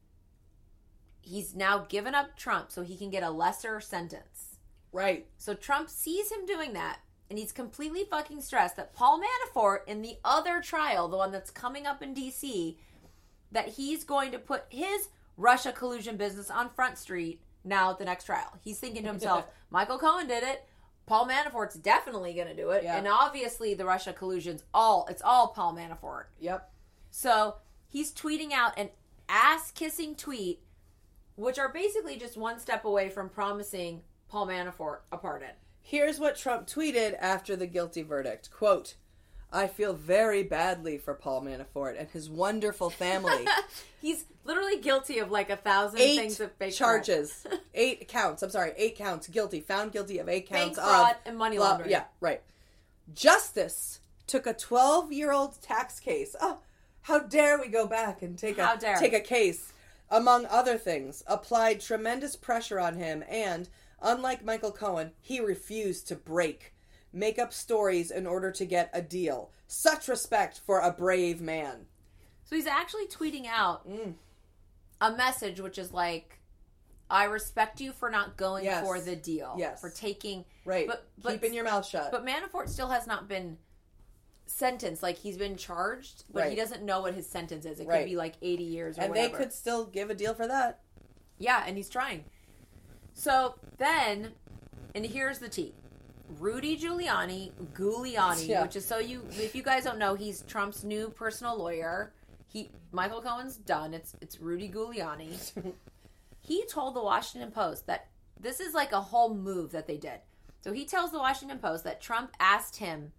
Speaker 4: he's now given up Trump so he can get a lesser sentence.
Speaker 3: right.
Speaker 4: So Trump sees him doing that, and he's completely fucking stressed that Paul Manafort, in the other trial, the one that's coming up in D C, that he's going to put his Russia collusion business on Front Street now at the next trial. He's thinking to himself, Michael Cohen did it. Paul Manafort's definitely going to do it.
Speaker 3: Yeah.
Speaker 4: And obviously the Russia collusion's all, it's all Paul Manafort.
Speaker 3: Yep.
Speaker 4: So he's tweeting out an ass-kissing tweet, which are basically just one step away from promising Paul Manafort a pardon.
Speaker 3: Here's what Trump tweeted after the guilty verdict. Quote, I feel very badly for Paul Manafort and his wonderful family.
Speaker 4: He's literally guilty of like a thousand
Speaker 3: Eight
Speaker 4: things of fake
Speaker 3: charges.
Speaker 4: fraud.
Speaker 3: Eight counts. I'm sorry, eight counts. Guilty. Found guilty of eight counts
Speaker 4: Fake fraud
Speaker 3: of...
Speaker 4: and money
Speaker 3: blah-
Speaker 4: laundering.
Speaker 3: Yeah, right. Justice took a twelve-year-old tax case. Oh, how dare we go back and take
Speaker 4: How
Speaker 3: a
Speaker 4: dare.
Speaker 3: take a case, among other things, applied tremendous pressure on him, and, unlike Michael Cohen, he refused to break. Make up stories in order to get a deal. Such respect for a brave man.
Speaker 4: So he's actually tweeting out
Speaker 3: Mm.
Speaker 4: a message which is like, I respect you for not going
Speaker 3: Yes.
Speaker 4: for the deal.
Speaker 3: Yes.
Speaker 4: For taking...
Speaker 3: Right.
Speaker 4: But, but,
Speaker 3: Keeping your mouth shut.
Speaker 4: But Manafort still has not been sentenced. Like, he's been charged, but
Speaker 3: Right.
Speaker 4: he doesn't know what his sentence is. It
Speaker 3: Right.
Speaker 4: could be like eighty years or
Speaker 3: and
Speaker 4: whatever.
Speaker 3: they could still give a deal for that.
Speaker 4: Yeah, and he's trying. So then, and here's the tea. Rudy Giuliani, Giuliani,
Speaker 3: Yeah.
Speaker 4: which is so you, if you guys don't know, he's Trump's new personal lawyer. He, Michael Cohen's done. It's it's Rudy Giuliani. He told the Washington Post that this is like a whole move that they did. So he tells the Washington Post that Trump asked him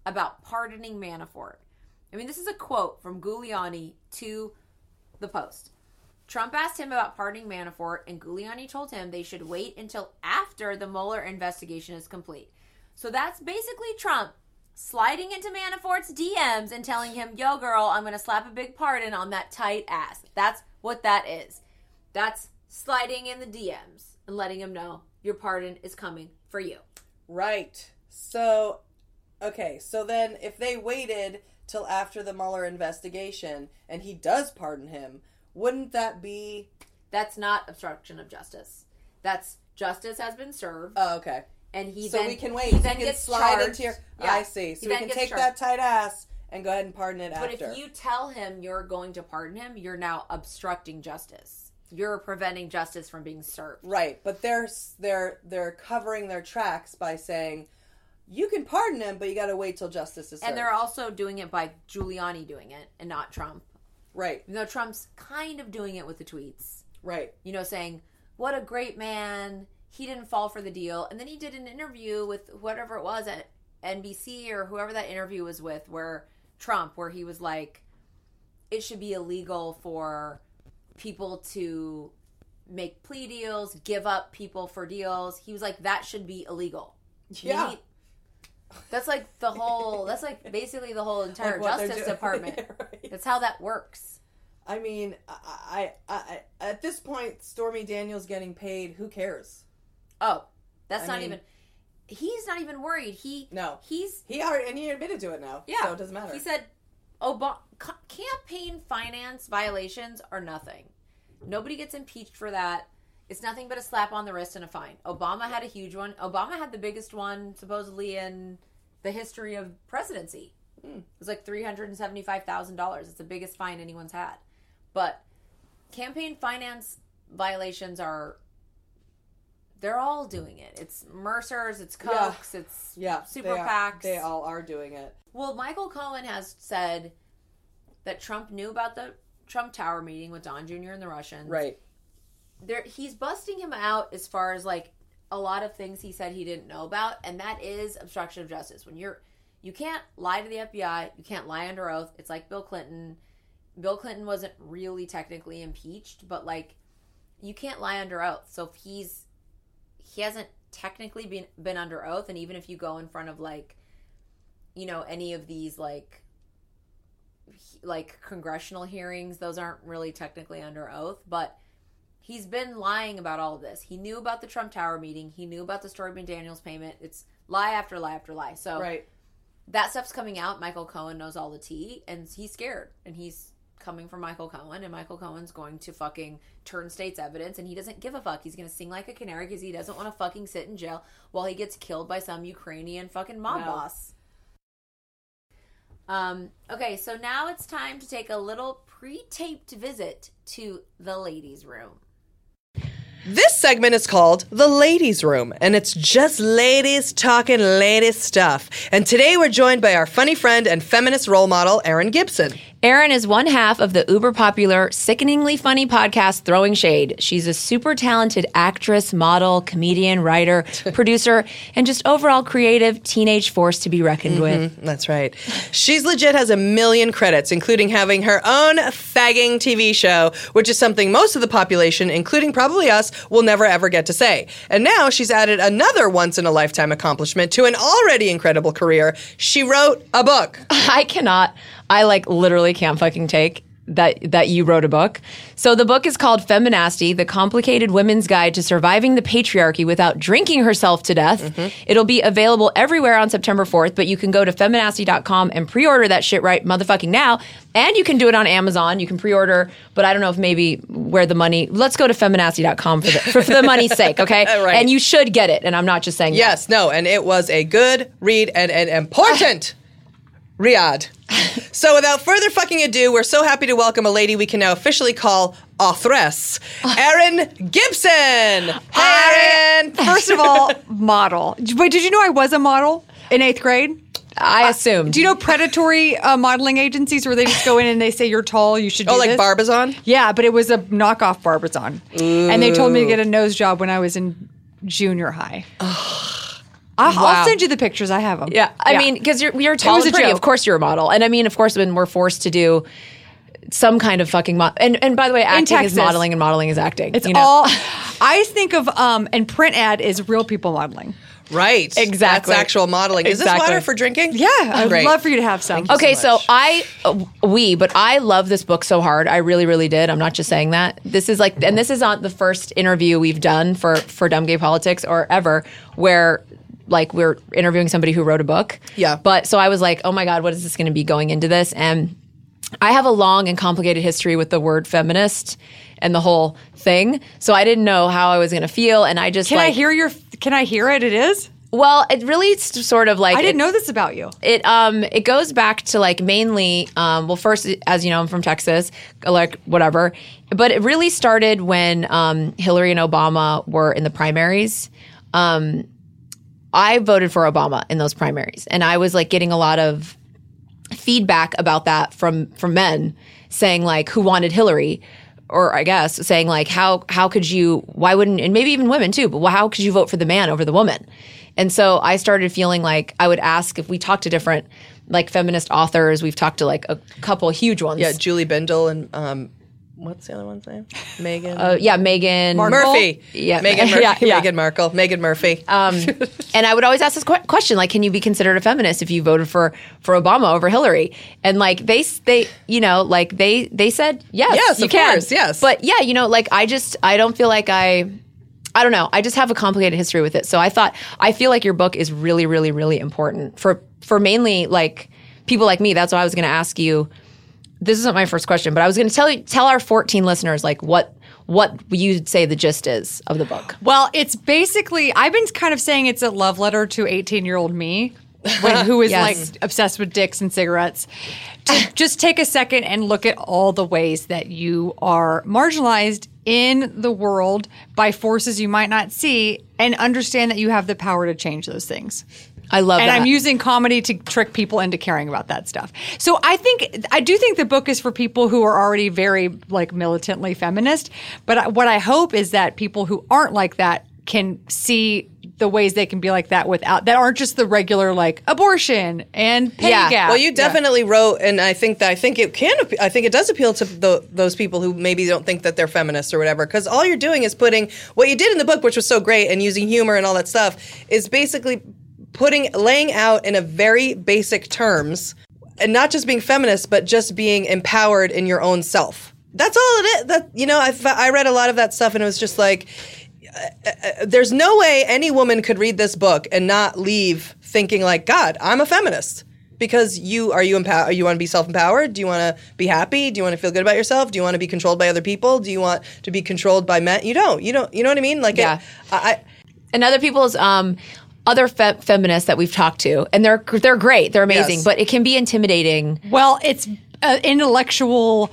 Speaker 4: about pardoning Manafort. I mean, this is a quote from Giuliani to the Post. Trump asked him about pardoning Manafort, and Giuliani told him they should wait until after the Mueller investigation is complete. So that's basically Trump sliding into Manafort's D Ms and telling him, yo, girl, I'm going to slap a big pardon on that tight ass. That's what that is. That's sliding in the D Ms and letting him know your pardon is coming for you.
Speaker 3: Right. So, okay. So then if they waited till after the Mueller investigation and he does pardon him, wouldn't that be...
Speaker 4: That's not obstruction of justice. That's justice has been served.
Speaker 3: Oh, okay.
Speaker 4: And he
Speaker 3: so
Speaker 4: then,
Speaker 3: we can wait.
Speaker 4: He then
Speaker 3: can
Speaker 4: gets
Speaker 3: slide
Speaker 4: charged.
Speaker 3: into your...
Speaker 4: Yeah.
Speaker 3: I see. So
Speaker 4: He
Speaker 3: we
Speaker 4: then
Speaker 3: can
Speaker 4: gets
Speaker 3: take
Speaker 4: charged.
Speaker 3: that tight ass and go ahead and pardon it
Speaker 4: But
Speaker 3: after.
Speaker 4: if you tell him you're going to pardon him, you're now obstructing justice. You're preventing justice from being served.
Speaker 3: Right. But they're they're they're covering their tracks by saying you can pardon him, but you got to wait till justice is served.
Speaker 4: And they're also doing it by Giuliani doing it and not Trump.
Speaker 3: Right.
Speaker 4: You know, Trump's kind of doing it with the tweets.
Speaker 3: Right.
Speaker 4: You know, saying, what a great man. He didn't fall for the deal. And then he did an interview with whatever it was at N B C or whoever that interview was with, where Trump, where he was like, it should be illegal for people to make plea deals, give up people for deals. He was like, that should be illegal.
Speaker 3: Yeah.
Speaker 4: He, that's like the whole, that's like basically the whole entire
Speaker 3: Like what they're
Speaker 4: Justice
Speaker 3: doing.
Speaker 4: Department.
Speaker 3: Right.
Speaker 4: That's how that works.
Speaker 3: I mean, I, I, I, at this point, Stormy Daniels getting paid, who cares?
Speaker 4: Oh, that's
Speaker 3: I
Speaker 4: not
Speaker 3: mean-
Speaker 4: even, he's not even worried. He,
Speaker 3: No.
Speaker 4: he's,
Speaker 3: He already, and he admitted to it now.
Speaker 4: yeah.
Speaker 3: So it doesn't matter.
Speaker 4: He said, Obama, campaign finance violations are nothing. Nobody gets impeached for that. It's nothing but a slap on the wrist and a fine. Obama had a huge one. Obama had the biggest one, supposedly, in the history of presidency.
Speaker 3: Mm.
Speaker 4: It was like three hundred seventy-five thousand dollars. It's the biggest fine anyone's had. But campaign finance violations are, they're all doing it. It's Mercers, it's Kochs,
Speaker 3: Yeah.
Speaker 4: it's
Speaker 3: yeah,
Speaker 4: Super
Speaker 3: they are-
Speaker 4: PACs.
Speaker 3: They all are doing it.
Speaker 4: Well, Michael Cohen has said that Trump knew about the Trump Tower meeting with Don Junior and the Russians.
Speaker 3: Right.
Speaker 4: There, he's busting him out as far as like a lot of things he said he didn't know about, and that is obstruction of justice. When you're, you can't lie to the F B I, you can't lie under oath. It's like Bill Clinton. Bill Clinton wasn't really technically impeached, but like you can't lie under oath. So if he's, he hasn't technically been been under oath, and even if you go in front of like, you know, any of these like like congressional hearings, those aren't really technically under oath, but he's been lying about all of this. He knew about the Trump Tower meeting. He knew about the Stormy Daniels payment. It's lie after lie after lie. So
Speaker 3: Right.
Speaker 4: that stuff's coming out. Michael Cohen knows all the tea, and he's scared, and he's coming for Michael Cohen, and Michael Cohen's going to fucking turn state's evidence, and he doesn't give a fuck. He's going to sing like a canary because he doesn't want to fucking sit in jail while he gets killed by some Ukrainian fucking mob
Speaker 3: No.
Speaker 4: boss. Um, okay, so now it's time to take a little pre-taped visit to the ladies' room.
Speaker 3: This segment is called The Ladies' Room, and it's just ladies talking ladies stuff. And today we're joined by our funny friend and feminist role model, Erin Gibson.
Speaker 4: Erin is one half of the uber popular, sickeningly funny podcast Throwing Shade. She's a super talented actress, model, comedian, writer, producer, and just overall creative teenage force to be reckoned with.
Speaker 3: That's right. She's legit has a million credits, including having her own fagging T V show, which is something most of the population, including probably us, will never ever get to say. And now she's added another once-in-a-lifetime accomplishment to an already incredible career. She wrote a book.
Speaker 4: I cannot. I like literally can't fucking take that that you wrote a book. So the book is called Feminasty, The Complicated Women's Guide to Surviving the Patriarchy Without Drinking Herself to Death. Mm-hmm. It'll be available everywhere on September fourth, but you can go to feminasty dot com and pre-order that shit right motherfucking now. And you can do it on Amazon. You can pre-order, but I don't know if maybe where the money... Let's go to feminasty dot com for the, for, for the money's sake, okay?
Speaker 3: Right.
Speaker 4: And you should get it, and I'm not just saying
Speaker 3: Yes,
Speaker 4: that.
Speaker 3: no, and it was a good read and an important Riyadh. So without further fucking ado, we're so happy to welcome a lady we can now officially call authoress, Erin Gibson. Hey, Erin.
Speaker 6: First of all, model. Wait, did you know I was a model in eighth grade?
Speaker 4: I assumed.
Speaker 6: Do you know predatory uh, modeling agencies where they just go in and they say you're tall, you should do
Speaker 3: Oh, like
Speaker 6: this?
Speaker 3: Barbizon?
Speaker 6: Yeah, but it was a knockoff Barbizon. And they told me to get a nose job when I was in junior high. I'll,
Speaker 7: Wow.
Speaker 6: I'll send you the pictures. I have them.
Speaker 7: Yeah, I mean, because you're you're tall
Speaker 6: was
Speaker 7: and
Speaker 6: a
Speaker 7: pretty.
Speaker 6: joke.
Speaker 7: Of course, you're a model, and I mean, of course, when we're forced to do some kind of fucking mo- and and by the way, acting is
Speaker 6: Texas.
Speaker 7: modeling, and modeling is acting.
Speaker 6: It's
Speaker 7: you know?
Speaker 6: all. I think of um, and print ad is real people modeling.
Speaker 8: Right.
Speaker 7: Exactly.
Speaker 8: That's actual modeling. Is this
Speaker 7: Exactly.
Speaker 8: water for drinking?
Speaker 6: Yeah, I'd
Speaker 8: Great.
Speaker 6: love for you to have some.
Speaker 7: Okay,
Speaker 8: so
Speaker 7: so,
Speaker 8: much.
Speaker 7: I, uh, we, but I love this book so hard. I really, really did. I'm not just saying that. This is like, and this is not the first interview we've done for for Dumb Gay Politics or ever where like we're interviewing somebody who wrote a book.
Speaker 8: Yeah.
Speaker 7: But so I was like, oh my God, what is this going to be going into this? And I have a long and complicated history with the word feminist and the whole thing. So I didn't know how I was going to feel, and I just
Speaker 6: Can
Speaker 7: like,
Speaker 6: I hear your? Can I hear it? It is.
Speaker 7: well, it really s- sort of like
Speaker 6: I didn't
Speaker 7: it-
Speaker 6: know this about you.
Speaker 7: It um it goes back to like mainly um well first, as you know, I'm from Texas, like whatever, but it really started when um Hillary and Obama were in the primaries. Um I voted for Obama in those primaries, and I was like getting a lot of feedback about that from from men saying like who wanted Hillary, or I guess saying like how how could you, why wouldn't, and maybe even women too, but how could you vote for the man over the woman? And so I started feeling like I would ask, if we talked to different like feminist authors, we've talked to like a couple huge ones.
Speaker 8: Yeah, Julie Bindel and um, what's the other one's name? Megan.
Speaker 7: Uh, yeah, Megan
Speaker 8: Murphy.
Speaker 7: Yeah,
Speaker 8: Megan Murphy.
Speaker 7: yeah, yeah.
Speaker 8: Meghan Markle. Megan Murphy.
Speaker 7: Um, and I would always ask this que- question, like, can you be considered a feminist if you voted for for Obama over Hillary? And like they they you know like they they said yes,
Speaker 8: Yes,
Speaker 7: you
Speaker 8: of
Speaker 7: can.
Speaker 8: course, yes.
Speaker 7: But yeah, you know, like I just I don't feel like I. I don't know. I just have a complicated history with it. So I thought, I feel like your book is really, really, really important for for mainly like people like me. That's why I was going to ask you. This isn't my first question, but I was going to tell you, tell our fourteen listeners like what what you'd say the gist is of the book.
Speaker 6: Well, it's basically, I've been kind of saying it's a love letter to eighteen-year-old me, when, who is
Speaker 7: Yes.
Speaker 6: like obsessed with dicks and cigarettes. To just take a second and look at all the ways that you are marginalized in the world by forces you might not see, and understand that you have the power to change those things.
Speaker 7: I love
Speaker 6: And
Speaker 7: that.
Speaker 6: I'm using comedy to trick people into caring about that stuff. So I think, I do think the book is for people who are already very like militantly feminist. But I- what I hope is that people who aren't like that can see the ways they can be like that without, that aren't just the regular like abortion and pay
Speaker 7: Yeah.
Speaker 6: gap.
Speaker 8: Well, you definitely wrote, and I think that I think it can. ap- I think it does appeal to the, those people who maybe don't think that they're feminists or whatever. Because all you're doing is putting what you did in the book, which was so great, and using humor and all that stuff, is basically putting laying out in a very basic terms, and not just being feminist, but just being empowered in your own self. That's all it is. That you know, I I read a lot of that stuff, and it was just like. Uh, uh, there's no way any woman could read this book and not leave thinking like, God, I'm a feminist. Because you are you empower you want to be self-empowered? Do you want to be happy? Do you want to feel good about yourself? Do you want to be controlled by other people? Do you want to be controlled by men? You don't. You don't. You know what I mean? Like,
Speaker 7: Yeah.
Speaker 8: it, I, I
Speaker 7: and other people's um other fe- feminists that we've talked to, and they're they're great, they're amazing,
Speaker 8: Yes.
Speaker 7: but it can be intimidating.
Speaker 6: Well, it's an intellectual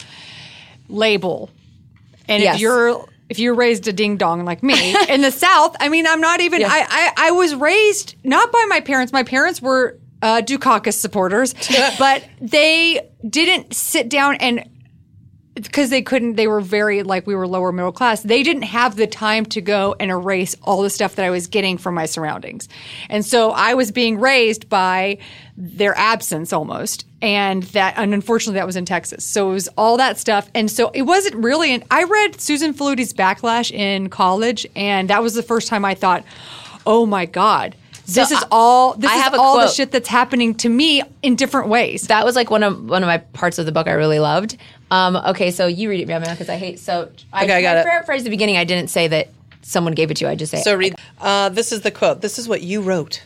Speaker 6: label. And
Speaker 7: Yes.
Speaker 6: if you're if you're raised a ding dong like me in the South, I mean, I'm not even.
Speaker 7: Yeah.
Speaker 6: I, I I was raised not by my parents. My parents were uh, Dukakis supporters, but they didn't sit down and. Because they couldn't, they were very, like, we were lower middle class. They didn't have the time to go and erase all the stuff that I was getting from my surroundings. And so I was being raised by their absence almost. And that, and unfortunately, that was in Texas. So it was all that stuff. And so it wasn't really, an, I read Susan Faluti's Backlash in college, and that was the first time I thought, oh my God. This
Speaker 7: So
Speaker 6: is
Speaker 7: I-
Speaker 6: all. This
Speaker 7: I
Speaker 6: is
Speaker 7: have a
Speaker 6: all the
Speaker 7: quote.
Speaker 6: shit that's happening to me in different ways.
Speaker 7: That was like one of one of my parts of the book I really loved. Um, okay, so you read it, Ramona, because I hate. So I,
Speaker 8: Okay, I got
Speaker 7: I
Speaker 8: it.
Speaker 7: paraphrased the beginning. I didn't say that someone gave it to you. I just say
Speaker 8: So read. Uh, this is the quote. This is what you wrote.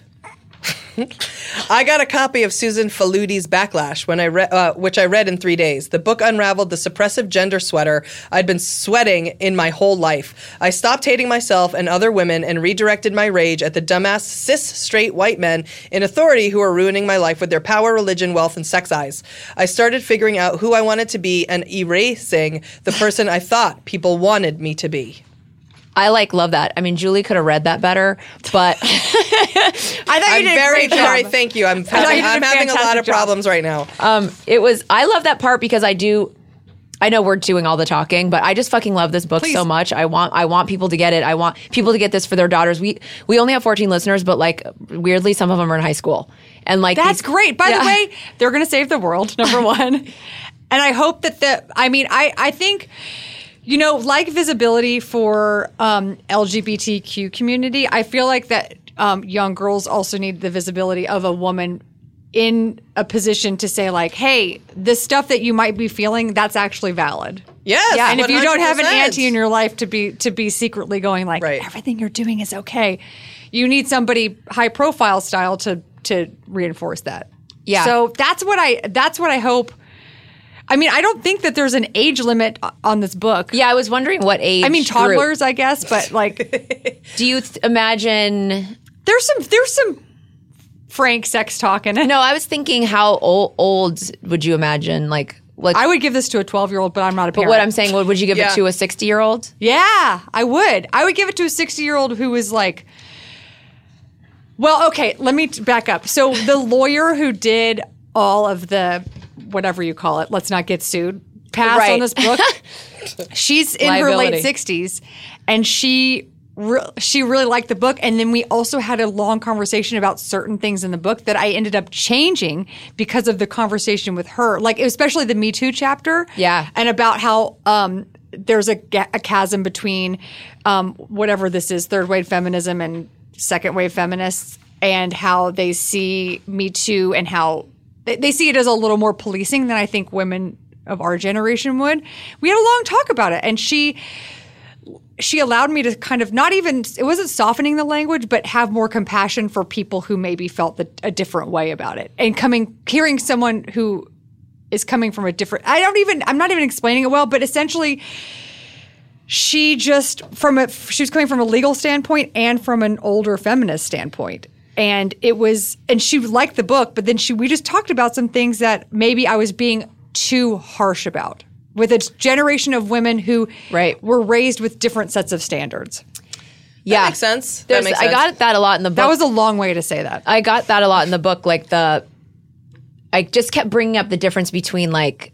Speaker 8: I got a copy of Susan Faluti's Backlash when I read, uh, which I read in three days. The book unraveled the suppressive gender sweater I'd been sweating in my whole life. I stopped hating myself and other women and redirected my rage at the dumbass cis straight white men in authority who are ruining my life with their power, religion, wealth, and sex eyes. I started figuring out who I wanted to be and erasing the person I thought people wanted me to be.
Speaker 7: I like love that. I mean, Julie could have read that better, but
Speaker 6: I thought you
Speaker 8: I'm
Speaker 6: did a
Speaker 8: very,
Speaker 6: great job.
Speaker 8: very thank you. I'm
Speaker 6: thought
Speaker 8: having,
Speaker 6: you did a
Speaker 8: I'm having a lot
Speaker 6: fantastic
Speaker 8: of
Speaker 6: job.
Speaker 8: problems right now.
Speaker 7: um, it was. I love that part because I do. I know we're doing all the talking, but I just fucking love this book
Speaker 6: Please.
Speaker 7: so much. I want I want people to get it. I want people to get this for their daughters. We we only have fourteen listeners, but like weirdly, some of them are in high school. And like
Speaker 6: That's
Speaker 7: these-
Speaker 6: great. By
Speaker 7: Yeah.
Speaker 6: the way, they're going to save the world, number one. And I hope that the, I mean, I, I think, you know, like visibility for um, L G B T Q community, I feel like that um, young girls also need the visibility of a woman in a position to say like, hey, the stuff that you might be feeling, that's actually valid.
Speaker 8: Yes,
Speaker 6: Yeah, and if you don't have an
Speaker 8: one hundred percent.
Speaker 6: auntie in your life to be to be secretly going like,
Speaker 8: Right.
Speaker 6: everything you're doing is okay, you need somebody high profile style to to reinforce that.
Speaker 7: Yeah.
Speaker 6: So that's what I that's what I hope. I mean, I don't think that there's an age limit on this book.
Speaker 7: Yeah, I was wondering what age.
Speaker 6: I mean,
Speaker 7: group.
Speaker 6: toddlers, I guess, but like,
Speaker 7: Do you th- imagine?
Speaker 6: there's some there's some frank sex talk in it.
Speaker 7: No, I was thinking how old, old would you imagine? Like, like.
Speaker 6: I would give this to a twelve year old, but I'm not a
Speaker 7: but
Speaker 6: parent.
Speaker 7: what I'm saying, would, would you give
Speaker 8: Yeah.
Speaker 7: it to a sixty year old?
Speaker 6: Yeah, I would. I would give it to a sixty year old who was like, well, okay, let me t- back up. So the lawyer who did all of the, whatever you call it, let's not get sued, pass
Speaker 7: Right.
Speaker 6: on this book. She's in her
Speaker 7: Liability.
Speaker 6: late sixties, and she re- she really liked the book. And then we also had a long conversation about certain things in the book that I ended up changing because of the conversation with her, like especially the Me Too chapter.
Speaker 7: Yeah.
Speaker 6: And about how um, there's a, ga- a chasm between um, whatever this is, third wave feminism and second wave feminists, and how they see Me Too and how they, they see it as a little more policing than I think women of our generation would. We had a long talk about it, and she she allowed me to kind of not even, it wasn't softening the language, but have more compassion for people who maybe felt the, a different way about it, and coming hearing someone who is coming from a different, I don't even, I'm not even explaining it well, but essentially she just, from a, she was coming from a legal standpoint and from an older feminist standpoint. And it was, and she liked the book, but then she, we just talked about some things that maybe I was being too harsh about with a generation of women who
Speaker 7: Right.
Speaker 6: were raised with different sets of standards.
Speaker 7: Yeah,
Speaker 8: makes sense. That
Speaker 7: There's-
Speaker 8: makes
Speaker 7: I
Speaker 8: sense.
Speaker 7: got that a lot in the book.
Speaker 6: That was a long way to say that.
Speaker 7: I got that a lot in the book. Like the, I just kept bringing up the difference between like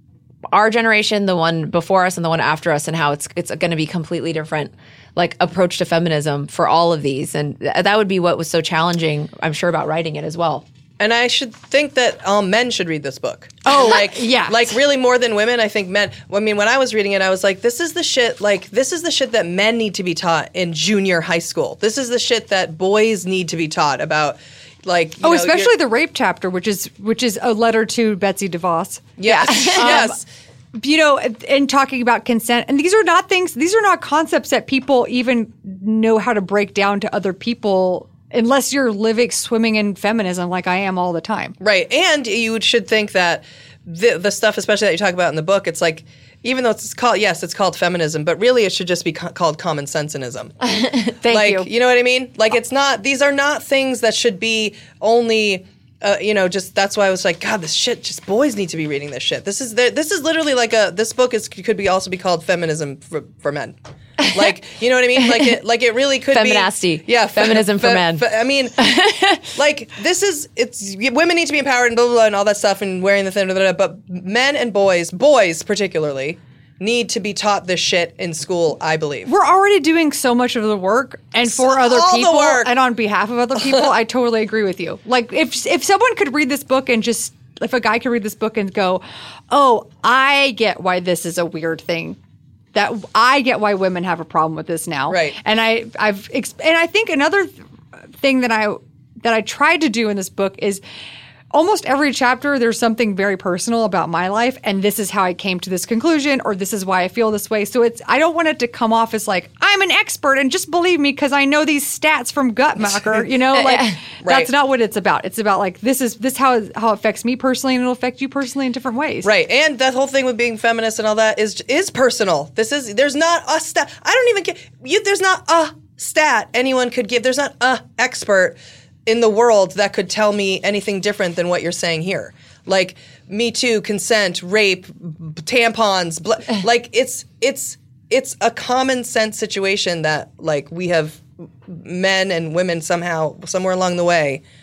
Speaker 7: our generation, the one before us, and the one after us, and how it's it's going to be completely different, like approach to feminism for all of these, and th- that would be what was so challenging, I'm sure, about writing it as well.
Speaker 8: And I should think that all men should read this book.
Speaker 6: Oh,
Speaker 8: like
Speaker 6: yeah.
Speaker 8: like really more than women. I think men. I mean, when I was reading it, I was like, this is the shit. Like this is the shit that men need to be taught in junior high school. This is the shit that boys need to be taught about. Like you
Speaker 6: Oh,
Speaker 8: know,
Speaker 6: especially
Speaker 8: you're-
Speaker 6: the rape chapter, which is which is a letter to Betsy DeVos.
Speaker 8: yes, yes.
Speaker 6: You know, and talking about consent, and these are not things; these are not concepts that people even know how to break down to other people, unless you're living swimming in feminism like I am all the time.
Speaker 8: Right. And you should think that the, the stuff, especially that you talk about in the book, it's like, even though it's called, yes, it's called feminism, but really it should just be co- called common senseism.
Speaker 6: Thank
Speaker 8: like,
Speaker 6: you.
Speaker 8: know what I mean? Like, it's not, these are not things that should be only, uh, you know, just, that's why I was like, God, this shit, just boys need to be reading this shit. This is, the, this is literally like a, this book is could be also be called feminism for, for men. Like, you know what I mean? Like it, like it really could
Speaker 7: Feminasty.
Speaker 8: be. Yeah. fe-
Speaker 7: Feminism for
Speaker 8: fe-
Speaker 7: men.
Speaker 8: fe- I mean, like this is, it's, women need to be empowered and blah, blah, blah, and all that stuff and wearing the thing, blah, blah, blah, but men and boys, boys particularly, need to be taught this shit in school, I believe.
Speaker 6: We're already doing so much of the work, and for
Speaker 8: So-
Speaker 6: other
Speaker 8: all the
Speaker 6: people,
Speaker 8: work.
Speaker 6: and on behalf of other people, I totally agree with you. Like, if if someone could read this book and just, if a guy could read this book and go, "Oh, I get why this is a weird thing," that I get why women have a problem with this now,
Speaker 8: Right.
Speaker 6: And I, I've, ex- and I think another th- thing that I that I tried to do in this book is. Almost every chapter, there's something very personal about my life, and this is how I came to this conclusion, or this is why I feel this way. So it's I don't want it to come off as like I'm an expert and just believe me because I know these stats from Guttmacher. You know, like
Speaker 8: Right.
Speaker 6: that's not what it's about. It's about like this is this how how it affects me personally, and it'll affect you personally in different ways.
Speaker 8: Right, and that whole thing with being feminist and all that is is personal. This is there's not a stat. I don't even care. You, there's not a stat anyone could give. There's not a expert in the world that could tell me anything different than what you're saying here. Like Me Too, consent, rape, b- tampons. Bl- like it's it's it's a common sense situation that like we have men and women somehow somewhere along the way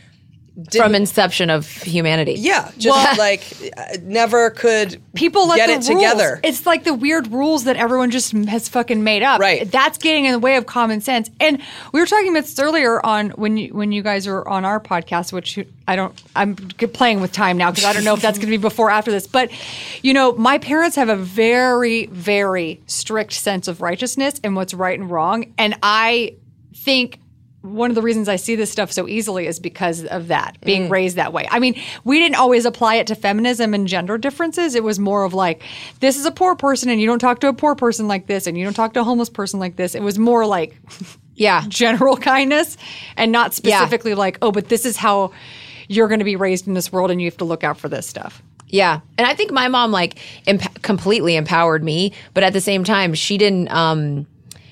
Speaker 7: from inception of humanity.
Speaker 8: Yeah, just like uh, never could
Speaker 6: people let
Speaker 8: get
Speaker 6: the
Speaker 8: it
Speaker 6: rules.
Speaker 8: together.
Speaker 6: It's like the weird rules that everyone just has fucking made up.
Speaker 8: Right.
Speaker 6: That's getting in the way of common sense. And we were talking about this earlier on when you when you guys were on our podcast, which I don't. I'm playing with time now because I don't know if that's going to be before or after this. But you know, my parents have a very very strict sense of righteousness and what's right and wrong, and I think. One of the reasons I see this stuff so easily is because of that, being
Speaker 8: Mm.
Speaker 6: raised that way. I mean, we didn't always apply it to feminism and gender differences. It was more of like, this is a poor person and you don't talk to a poor person like this and you don't talk to a homeless person like this. It was more like
Speaker 7: Yeah.
Speaker 6: general kindness and not specifically like, oh, but this is how you're going to be raised in this world and you have to look out for this stuff.
Speaker 7: Yeah. And I think my mom like emp- completely empowered me, but at the same time, she didn't um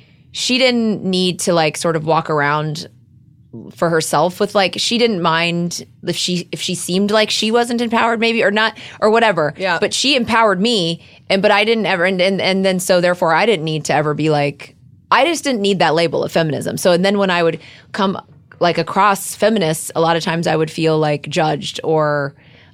Speaker 7: she didn't need to like sort of walk around for herself with like she didn't mind if she if she seemed like she wasn't empowered maybe or not or whatever.
Speaker 8: Yeah.
Speaker 7: But she empowered me and but I didn't ever and, and and then so therefore I didn't need to ever be like I just didn't need that label of feminism. So and then when I would come like across feminists, a lot of times I would feel like judged or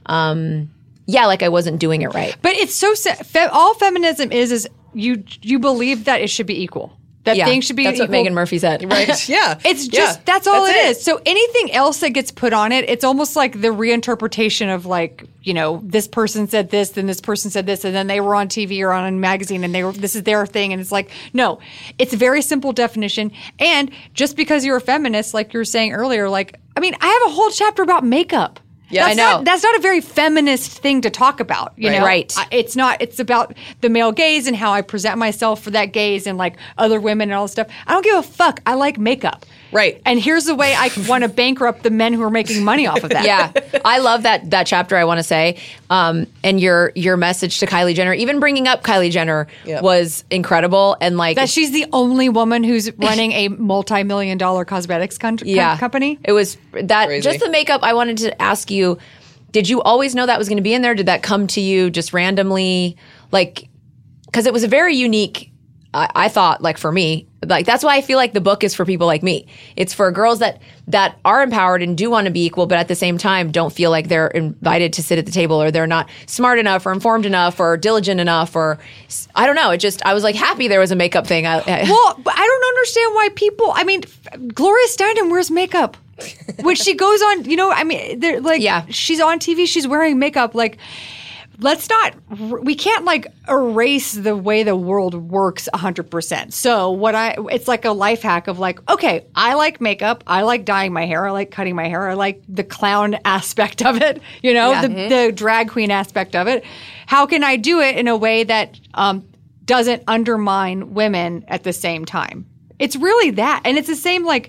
Speaker 7: um yeah, like I wasn't doing it right.
Speaker 6: But it's so sa- fe- all feminism is is you you believe that it should be equal. That
Speaker 7: Yeah,
Speaker 6: things should be
Speaker 7: that's what
Speaker 6: equal.
Speaker 7: Megan Murphy said.
Speaker 8: Right? Yeah,
Speaker 6: It's just
Speaker 8: Yeah.
Speaker 6: that's all
Speaker 8: That's
Speaker 6: it is. So anything else that gets put on it, it's almost like the reinterpretation of like, you know, this person said this, then this person said this, and then they were on T V or on a magazine and they were this is their thing and it's like, no. It's a very simple definition. And just because you're a feminist, like you were saying earlier, like I mean, I have a whole chapter about makeup.
Speaker 8: Yeah,
Speaker 6: that's
Speaker 7: I know.
Speaker 6: Not, that's not a very feminist thing to talk about, you
Speaker 8: Right.
Speaker 6: know?
Speaker 7: Right.
Speaker 6: I- It's not. It's about the male gaze and how I present myself for that gaze and like other women and all this stuff. I don't give a fuck. I like makeup.
Speaker 8: Right.
Speaker 6: And here's the way I want to bankrupt the men who are making money off of that.
Speaker 7: Yeah, I love that that chapter. I want to say, um, and your your message to Kylie Jenner, even bringing up Kylie Jenner,
Speaker 8: Yep.
Speaker 7: was incredible. And like,
Speaker 6: That she's the only woman who's running a multi-million dollar cosmetics con-
Speaker 7: yeah,
Speaker 6: company.
Speaker 7: It was that
Speaker 8: Crazy.
Speaker 7: just the makeup. I wanted to ask you, did you always know that was going to be in there? Did that come to you just randomly? Like, because it was a very unique. I, I thought, like for me, like that's why I feel like the book is for people like me. It's for girls that that are empowered and do want to be equal, but at the same time don't feel like they're invited to sit at the table or they're not smart enough or informed enough or diligent enough or I don't know. It just I was like happy there was a makeup thing. I, I,
Speaker 6: Well, but I don't understand why people. I mean, Gloria Steinem wears makeup. When she goes on, you know, I mean, they're like,
Speaker 7: Yeah.
Speaker 6: she's on T V, she's wearing makeup. Like, let's not, we can't like erase the way the world works one hundred percent. So, what I, it's like a life hack of like, okay, I like makeup, I like dyeing my hair, I like cutting my hair, I like the clown aspect of it, you know,
Speaker 7: Yeah.
Speaker 6: the, the drag queen aspect of it. How can I do it in a way that um, doesn't undermine women at the same time? It's really that. And it's the same like,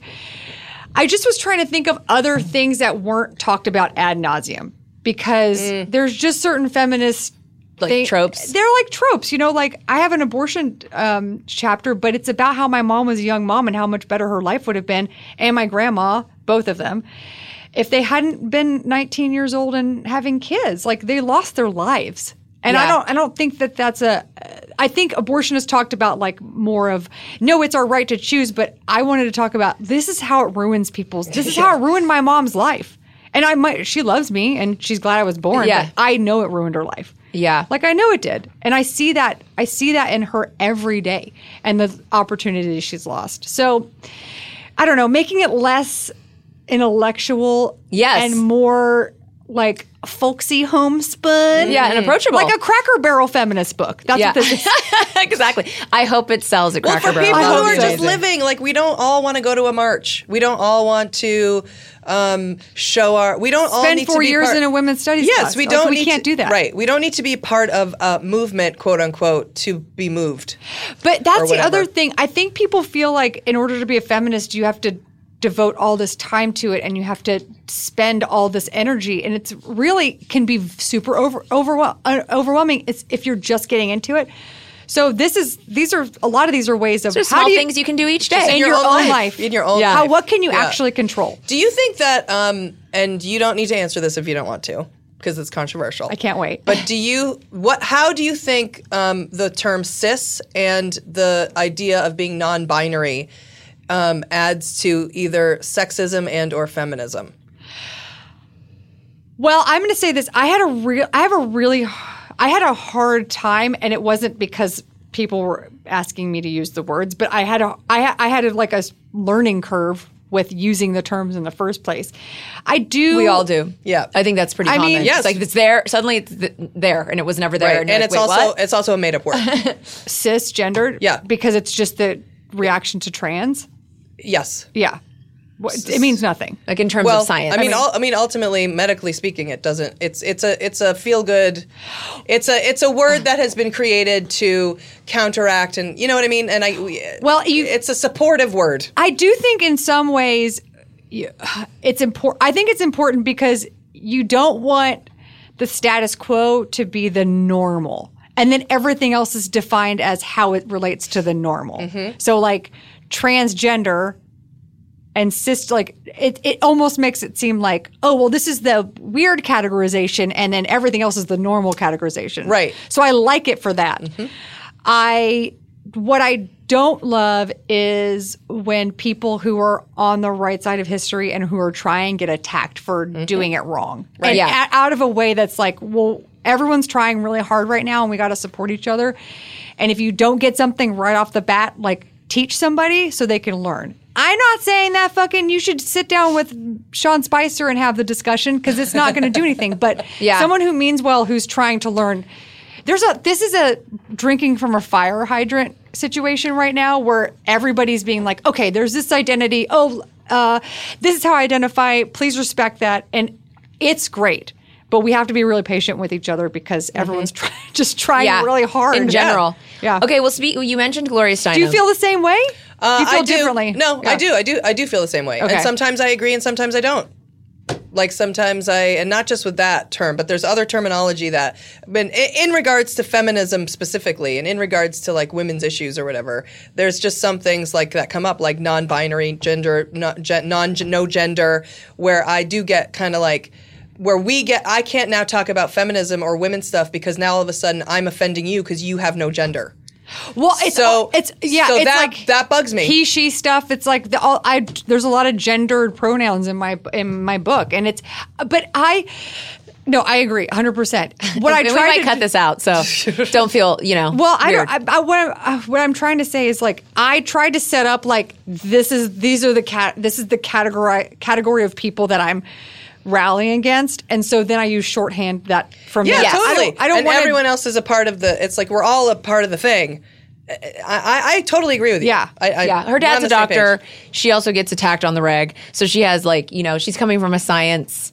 Speaker 6: I just was trying to think of other things that weren't talked about ad nauseum because there's just certain feminist
Speaker 7: Like
Speaker 6: thing-
Speaker 7: tropes?
Speaker 6: They're like tropes, you know. Like I have an abortion um, chapter, but it's about how my mom was a young mom and how much better her life would have been, and my grandma, both of them, if they hadn't been nineteen years old and having kids. Like they lost their lives. And I
Speaker 7: Yeah.
Speaker 6: don't, I don't think that that's a. I think abortionists talked about like more of no, it's our right to choose. But I wanted to talk about this is how it ruins people's. This is how it ruined my mom's life. And I might, she loves me and she's glad I was born.
Speaker 7: Yeah.
Speaker 6: But I know it ruined her life.
Speaker 7: Yeah.
Speaker 6: Like I know it did. And I see that, I see that in her every day and the opportunities she's lost. So I don't know, making it less intellectual
Speaker 7: Yes.
Speaker 6: and more like folksy homespun.
Speaker 7: Yeah, and approachable.
Speaker 6: Like a Cracker Barrel feminist book. That's
Speaker 7: Yeah.
Speaker 6: what this is.
Speaker 7: exactly. I hope it sells at
Speaker 8: Well,
Speaker 7: Cracker
Speaker 8: for
Speaker 7: Barrel.
Speaker 8: people
Speaker 6: I
Speaker 8: who
Speaker 6: hope
Speaker 8: are
Speaker 6: so.
Speaker 8: just living, like we don't all want to go to a march. We don't all want to um, show our. We don't all
Speaker 6: Spend
Speaker 8: need
Speaker 6: four
Speaker 8: to be
Speaker 6: years
Speaker 8: part,
Speaker 6: in a women's studies
Speaker 8: Yes,
Speaker 6: class.
Speaker 8: we
Speaker 6: Like,
Speaker 8: don't.
Speaker 6: we
Speaker 8: need
Speaker 6: can't
Speaker 8: to,
Speaker 6: do that.
Speaker 8: Right. We don't need to be part of a movement, quote unquote, to be moved.
Speaker 6: But that's the
Speaker 8: whatever.
Speaker 6: other thing. I think people feel like in order to be a feminist, you have to devote all this time to it and you have to spend all this energy. And it's really can be super over, overwhel- uh, overwhelming it's, if you're just getting into it. So this is these are a lot of these are ways of
Speaker 7: There's
Speaker 6: how
Speaker 7: small
Speaker 6: do you,
Speaker 7: things you can do each day.
Speaker 6: in
Speaker 8: in
Speaker 6: your,
Speaker 8: your
Speaker 6: own
Speaker 8: own
Speaker 6: life.
Speaker 8: life. In your own
Speaker 6: How
Speaker 8: life.
Speaker 6: what can you
Speaker 8: Yeah.
Speaker 6: actually control?
Speaker 8: Do you think that? Um, and you don't need to answer this if you don't want to, because it's controversial.
Speaker 6: I can't wait.
Speaker 8: But do you what? How do you think um, the term cis and the idea of being non-binary um, adds to either sexism and or feminism?
Speaker 6: Well, I'm going to say this. I had a real, I have a really, I had a hard time, and it wasn't because people were asking me to use the words, but I had a, I, I had a, like a learning curve with using the terms in the first place. I do.
Speaker 7: We all do.
Speaker 8: Yeah.
Speaker 7: I think that's pretty
Speaker 6: I
Speaker 7: common.
Speaker 6: mean,
Speaker 8: yes.
Speaker 7: It's like it's there, suddenly it's th- there, and it was never there.
Speaker 8: Right.
Speaker 7: And,
Speaker 8: And
Speaker 7: you're
Speaker 8: it's
Speaker 7: like, Wait,
Speaker 8: also
Speaker 7: what?
Speaker 8: it's also a made up word.
Speaker 6: cisgendered.
Speaker 8: Yeah.
Speaker 6: Because it's just the reaction to trans.
Speaker 8: Yes.
Speaker 6: Yeah. What- It means nothing.
Speaker 7: Like in terms
Speaker 8: Well,
Speaker 7: of science.
Speaker 8: I mean, ul- I mean, ultimately, medically speaking, it doesn't. It's it's a it's a feel good. It's a it's a word that has been created to counteract, and you know what I mean. And I we-
Speaker 6: Well, you-
Speaker 8: it's a supportive word.
Speaker 6: I do think in some ways you- it's important. I think it's important because you don't want the status quo to be the normal. And then everything else is defined as how it relates to the normal.
Speaker 8: Mm-hmm.
Speaker 6: So like transgender and cis, like it, it almost makes it seem like, oh, well, this is the weird categorization and then everything else is the normal categorization.
Speaker 8: Right.
Speaker 6: So I like it for that.
Speaker 8: Mm-hmm.
Speaker 6: I, what I don't love is when people who are on the right side of history and who are trying get attacked for doing it wrong.
Speaker 7: Right.
Speaker 6: And
Speaker 7: Yeah.
Speaker 6: a- out of a way that's like, well, everyone's trying really hard right now and we got to support each other. And if you don't get something right off the bat, like teach somebody so they can learn. I'm not saying that fucking you should sit down with Sean Spicer and have the discussion because it's not going to do anything. But
Speaker 7: Yeah.
Speaker 6: someone who means well, who's trying to learn. There's a this is a drinking from a fire hydrant situation right now where everybody's being like, okay, there's this identity. Oh, uh, this is how I identify. Please respect that. And it's great. But we have to be really patient with each other because everyone's try- just trying
Speaker 7: yeah,
Speaker 6: really hard.
Speaker 7: in general.
Speaker 6: Yeah.
Speaker 7: Okay. Well, speak. You mentioned Gloria Steinem.
Speaker 6: Do you feel the same way?
Speaker 8: Uh,
Speaker 6: do you feel
Speaker 8: I do.
Speaker 6: differently?
Speaker 8: No,
Speaker 6: Yeah.
Speaker 8: I do. I do. I do feel the same way.
Speaker 6: Okay.
Speaker 8: And sometimes I agree, and sometimes I don't. Like sometimes I, and not just with that term, but there's other terminology that, but in, in regards to feminism specifically, and in regards to like women's issues or whatever, there's just some things like that come up, like non-binary, gender, non, gen, non no gender, where I do get kind of like. Where we get, I can't now talk about feminism or women's stuff because now all of a sudden I'm offending you because you have no gender.
Speaker 6: Well, it's
Speaker 8: So-
Speaker 6: it's yeah,
Speaker 8: so
Speaker 6: it's
Speaker 8: that-
Speaker 6: like
Speaker 8: that bugs me.
Speaker 6: He, she stuff. It's like the, all, I there's a lot of gendered pronouns in my in my book, and it's. But I, no, I agree, one hundred percent. What I
Speaker 7: And we
Speaker 6: try
Speaker 7: might
Speaker 6: to
Speaker 7: cut
Speaker 6: do-
Speaker 7: this out, so don't feel you know.
Speaker 6: Well, I
Speaker 7: weird.
Speaker 6: don't. I, I, what, I'm, uh, what I'm trying to say is like I tried to set up like this is these are the cat this is the category category of people that I'm rallying against, and so then I use shorthand that from
Speaker 8: Yeah,
Speaker 6: that.
Speaker 8: totally.
Speaker 6: I don't, I don't
Speaker 8: and
Speaker 6: want
Speaker 8: everyone else is a part of the. It's like we're all a part of the thing. I, I, I totally agree with you.
Speaker 6: Yeah.
Speaker 8: I, I,
Speaker 7: yeah, her
Speaker 8: we're
Speaker 7: dad's
Speaker 8: on
Speaker 7: a
Speaker 8: the same
Speaker 7: doctor.
Speaker 8: page.
Speaker 7: She also gets attacked on the reg, so she has like you know she's coming from a science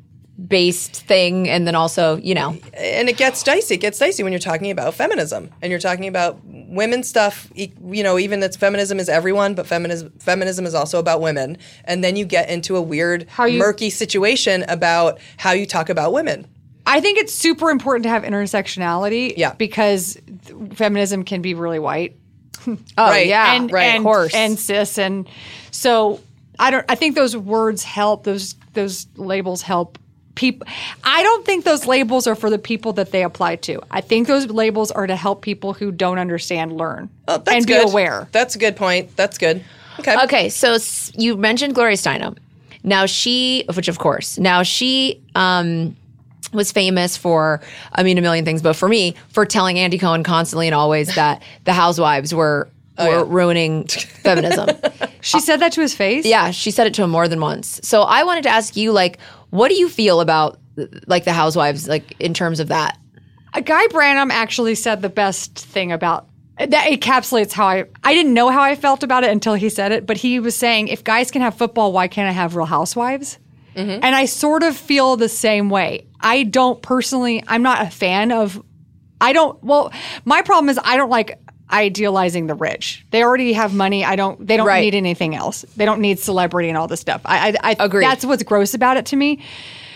Speaker 7: based thing, and then also you know
Speaker 8: And it gets dicey. It gets dicey when you're talking about feminism and you're talking about women's stuff. e- You know, even that's feminism is everyone, but feminism feminism is also about women. And then you get into a weird,
Speaker 6: How you-
Speaker 8: murky situation about how you talk about women.
Speaker 6: I think it's super important to have intersectionality.
Speaker 8: Yeah.
Speaker 6: Because feminism can be really white.
Speaker 7: oh
Speaker 8: Right.
Speaker 7: yeah
Speaker 6: and,
Speaker 7: right
Speaker 6: and,
Speaker 7: of course
Speaker 6: and cis, and so I don't. I think those words help. Those those labels help people. I don't think those labels are for the people that they apply to. I think those labels are to help people who don't understand learn
Speaker 8: Oh, that's
Speaker 6: and
Speaker 8: good.
Speaker 6: be aware.
Speaker 8: That's a good point. That's good. Okay.
Speaker 7: Okay, so s- you mentioned Gloria Steinem. Now she, which of course, now she um, was famous for, I mean, a million things, but for me, for telling Andy Cohen constantly and always that the housewives were
Speaker 8: Oh,
Speaker 7: were ruining feminism.
Speaker 6: She said that to his face.
Speaker 7: Yeah, she said it to him more than once. So I wanted to ask you, like, what do you feel about like the housewives, like in terms of that?
Speaker 6: A Guy Branum actually said the best thing about that encapsulates how I I didn't know how I felt about it until he said it, but he was saying if guys can have football, why can't I have Real Housewives?
Speaker 8: Mm-hmm.
Speaker 6: And I sort of feel the same way. I don't personally I'm not a fan of I don't well my problem is I don't like idealizing the rich. They already have money. I don't they don't
Speaker 7: Right.
Speaker 6: need anything else. They don't need celebrity and all this stuff. I I, I
Speaker 7: Agreed.
Speaker 6: That's what's gross about it to me.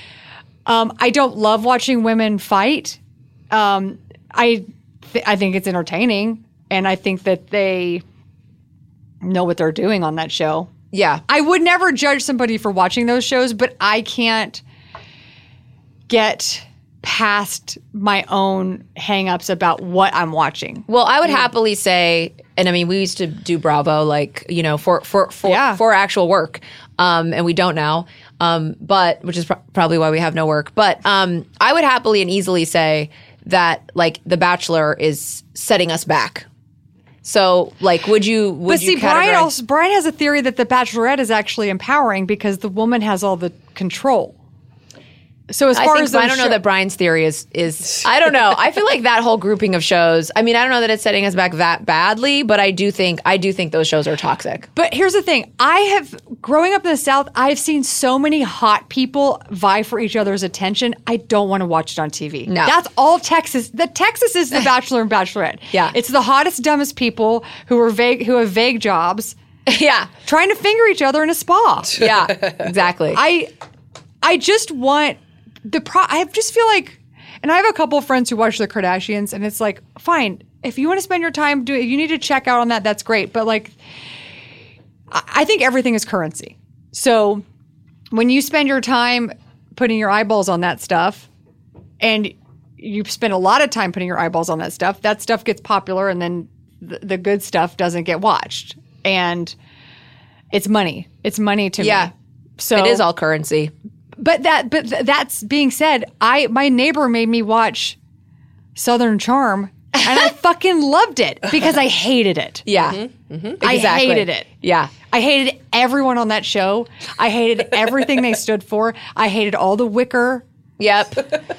Speaker 6: Um, I don't love watching women fight. Um, I th- I think it's entertaining, and I think that they know what they're doing on that show.
Speaker 7: Yeah.
Speaker 6: I would never judge somebody for watching those shows, but I can't get past my own hangups about what I'm watching.
Speaker 7: Well, I would happily say, and I mean, we used to do Bravo, like you know, for for for
Speaker 6: Yeah.
Speaker 7: for actual work, um, and we don't now. Um, but which is pro- probably why we have no work. But um, I would happily and easily say that like The Bachelor is setting us back. So, like, would you? Would
Speaker 6: But
Speaker 7: you
Speaker 6: see, Brian
Speaker 7: categorize-
Speaker 6: also Brian has a theory that the Bachelorette is actually empowering because the woman has all the control. So as
Speaker 7: I
Speaker 6: far
Speaker 7: think,
Speaker 6: as
Speaker 7: I
Speaker 6: those
Speaker 7: don't know
Speaker 6: show-
Speaker 7: that Brian's theory is is I don't know. I feel like that whole grouping of shows. I mean, I don't know that it's setting us back that badly, but I do think I do think those shows are toxic.
Speaker 6: But here's the thing: I have growing up in the South, I've seen so many hot people vie for each other's attention. I don't want to watch it on T V.
Speaker 7: No.
Speaker 6: That's all Texas. The Texas is the Bachelor and Bachelorette.
Speaker 7: Yeah.
Speaker 6: It's the hottest, dumbest people who are vague, who have vague jobs,
Speaker 7: yeah,
Speaker 6: trying to finger each other in a spa.
Speaker 7: yeah, exactly.
Speaker 6: I, I just want the pro. I just feel like, and I have a couple of friends who watch the Kardashians, and it's like, fine, if you want to spend your time doing, you need to check out on that. That's great, but like, I, I think everything is currency. So when you spend your time putting your eyeballs on that stuff, and you spend a lot of time putting your eyeballs on that stuff, that stuff gets popular, and then the, the good stuff doesn't get watched, and it's money. It's money to
Speaker 7: Yeah.
Speaker 6: me. So
Speaker 7: it is all currency.
Speaker 6: But that, but th- that's being said, I my neighbor made me watch Southern Charm, and I fucking loved it because I hated it.
Speaker 7: Yeah,
Speaker 6: I
Speaker 7: Exactly.
Speaker 6: hated it.
Speaker 7: Yeah.
Speaker 6: I hated everyone on that show. I hated everything they stood for. I hated all the wicker,
Speaker 7: Yep.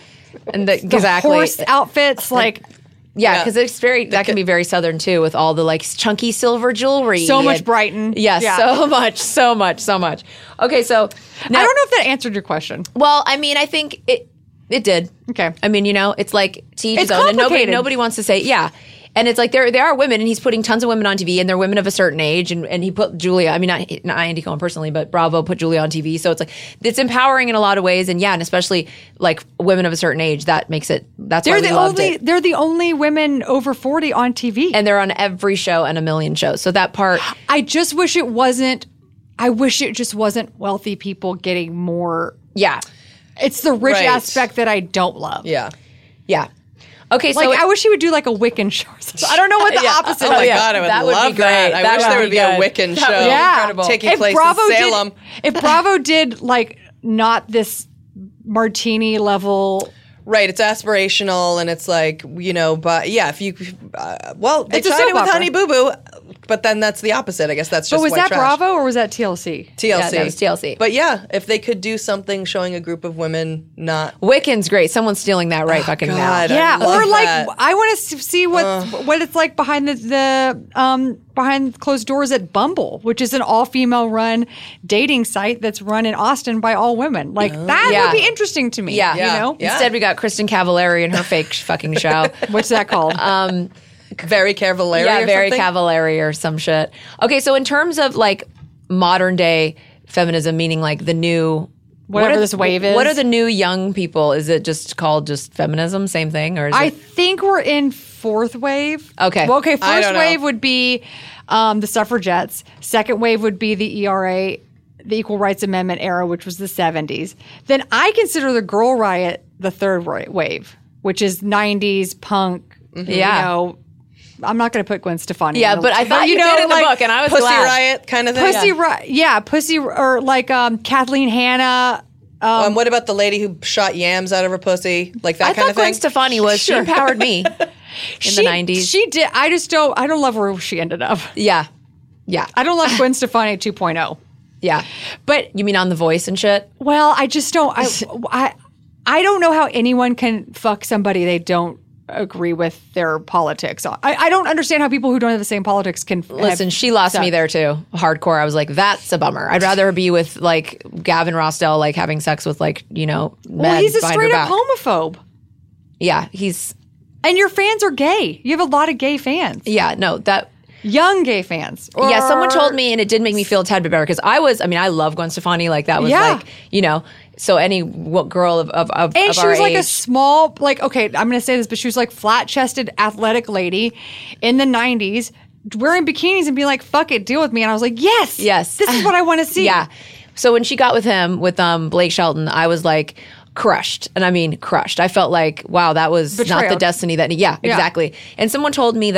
Speaker 7: And the,
Speaker 6: the
Speaker 7: exactly.
Speaker 6: horse outfits. Like
Speaker 7: Yeah,
Speaker 8: Yeah.
Speaker 7: because it's very that can be very Southern too, with all the like chunky silver jewelry.
Speaker 6: so much
Speaker 7: and-
Speaker 6: Brighton.
Speaker 7: Yes,
Speaker 6: Yeah.
Speaker 7: so much, so much, so much. Okay, so now,
Speaker 6: I don't know if that answered your question.
Speaker 7: Well, I mean, I think it it did.
Speaker 6: Okay.
Speaker 7: I mean, you know, it's like to each
Speaker 6: It's
Speaker 7: his own, and nobody
Speaker 6: complicated.
Speaker 7: nobody wants to say yeah. And it's like there there are women, and he's putting tons of women on T V, and they're women of a certain age, and, and he put Julia. I mean, not not Andy Cohen personally, but Bravo put Julia on T V. So it's like it's empowering in a lot of ways, and yeah, and especially like women of a certain age, that makes it. That's why
Speaker 6: They're
Speaker 7: we
Speaker 6: the
Speaker 7: loved
Speaker 6: only
Speaker 7: it.
Speaker 6: they're the only women over forty on T V.
Speaker 7: And they're on every show and a million shows. So that part,
Speaker 6: I just wish it wasn't. I wish it just wasn't wealthy people getting more.
Speaker 7: yeah,
Speaker 6: It's the rich
Speaker 8: Right.
Speaker 6: aspect that I don't love.
Speaker 8: Yeah.
Speaker 7: yeah. Okay,
Speaker 6: Like
Speaker 7: so
Speaker 6: I wish he would do like a Wiccan show. or something. I don't know what the
Speaker 8: Yeah.
Speaker 6: opposite.
Speaker 8: Oh my
Speaker 6: is.
Speaker 7: yeah.
Speaker 8: god, I would
Speaker 7: That would be
Speaker 8: love
Speaker 7: great.
Speaker 8: that. I
Speaker 7: That
Speaker 8: wish
Speaker 7: would
Speaker 8: there
Speaker 7: be
Speaker 8: would be
Speaker 7: good.
Speaker 8: a Wiccan
Speaker 7: That would
Speaker 8: show
Speaker 7: be
Speaker 6: Yeah.
Speaker 7: incredible.
Speaker 8: taking
Speaker 6: If
Speaker 8: place
Speaker 6: Bravo
Speaker 8: in Salem.
Speaker 6: did, if Bravo did like not this martini level.
Speaker 8: Right, it's aspirational and it's like, you know, but yeah, if you, uh, well, they
Speaker 6: It's a
Speaker 8: tried it
Speaker 6: soap
Speaker 8: with
Speaker 6: opera.
Speaker 8: Honey Boo Boo, but then that's the opposite. I guess that's just
Speaker 6: But was
Speaker 8: white
Speaker 6: that
Speaker 8: trash.
Speaker 6: Bravo or was that T L C?
Speaker 8: T L C.
Speaker 7: Yeah, that was T L C.
Speaker 8: But yeah, if they could do something showing a group of women not.
Speaker 7: Wiccan's great. Someone's stealing that right fucking
Speaker 8: God, I
Speaker 7: now.
Speaker 6: Yeah,
Speaker 8: love
Speaker 6: or like
Speaker 8: that.
Speaker 6: I want to see what what it's like behind the, the um behind closed doors at Bumble, which is an all female run dating site that's run in Austin by all women. Like that
Speaker 7: Yeah.
Speaker 6: would be interesting to me.
Speaker 7: Yeah.
Speaker 6: you
Speaker 8: Yeah.
Speaker 6: know,
Speaker 8: Yeah.
Speaker 7: Instead, we got Kristen Cavallari and her fake sh- fucking show.
Speaker 6: what's that called?
Speaker 7: Um,
Speaker 8: Very Cavallari
Speaker 7: yeah,
Speaker 8: or
Speaker 7: very
Speaker 8: something?
Speaker 7: Cavallari or some shit. Okay, so in terms of like modern day feminism, meaning like the new
Speaker 6: Whatever
Speaker 7: what are-
Speaker 6: this wave is.
Speaker 7: What are the new young people? Is it just called just feminism? Same thing, or is
Speaker 6: I
Speaker 7: it?
Speaker 6: think we're in fourth wave.
Speaker 7: Okay.
Speaker 6: Well, okay.
Speaker 8: I
Speaker 6: First
Speaker 8: don't know.
Speaker 6: wave would be um, the suffragettes. Second wave would be the E R A, the Equal Rights Amendment era, which was the seventies. Then I consider the Girl Riot the third wa- wave, which is nineties punk.
Speaker 7: Yeah.
Speaker 6: You know, I'm not going to put Gwen Stefani.
Speaker 7: Yeah,
Speaker 6: in the-
Speaker 7: but I thought you,
Speaker 6: know,
Speaker 7: did in the
Speaker 6: like,
Speaker 7: book, and I was
Speaker 8: Pussy
Speaker 7: glad.
Speaker 8: Riot kind of thing.
Speaker 6: Pussy
Speaker 8: Yeah.
Speaker 6: Riot. Yeah, Pussy or like um, Kathleen Hanna.
Speaker 8: Um, what about the lady who shot yams out of her pussy? Like that
Speaker 7: I
Speaker 8: kind
Speaker 7: thought
Speaker 8: of thing?
Speaker 7: Gwen Stefani was. She empowered me in
Speaker 6: she,
Speaker 7: the nineties.
Speaker 6: She did. I just don't. I don't love where she ended up.
Speaker 7: yeah, yeah,
Speaker 6: I don't love Gwen Stefani two point oh.
Speaker 7: yeah.
Speaker 6: But
Speaker 7: You mean on The Voice and shit?
Speaker 6: well, I just don't. I, I I don't know how anyone can fuck somebody they don't agree with their politics on. I, I don't understand how people who don't have the same politics can
Speaker 7: Listen,
Speaker 6: have
Speaker 7: she lost
Speaker 6: sex.
Speaker 7: me there too. Hardcore. I was like, that's a bummer. I'd rather be with like Gavin Rossdale, like having sex with like you know.
Speaker 6: Well,
Speaker 7: men
Speaker 6: he's a
Speaker 7: behind her
Speaker 6: straight up
Speaker 7: back.
Speaker 6: homophobe,
Speaker 7: Yeah, he's
Speaker 6: and your fans are gay. You have a lot of gay fans,
Speaker 7: yeah. No, that
Speaker 6: young gay fans.
Speaker 7: yeah. Someone
Speaker 6: Or-
Speaker 7: told me, and it did make me feel a tad bit better because I was. I mean, I love Gwen Stefani. Like that was
Speaker 6: Yeah.
Speaker 7: like you know. So any what girl of of, of,
Speaker 6: And
Speaker 7: of
Speaker 6: she
Speaker 7: our
Speaker 6: was like a
Speaker 7: age-
Speaker 6: small, like, okay, I'm going to say this, but she was like flat chested, athletic lady in the nineties wearing bikinis and being like, fuck it, deal with me. And I was like, yes,
Speaker 7: Yes.
Speaker 6: this is what I want to see.
Speaker 7: Yeah. So when she got with him, with um Blake Shelton, I was like crushed. And I mean crushed. I felt like, wow, that was not
Speaker 6: Betrayal.
Speaker 7: the destiny that yeah,
Speaker 6: Yeah.
Speaker 7: exactly. And someone told me that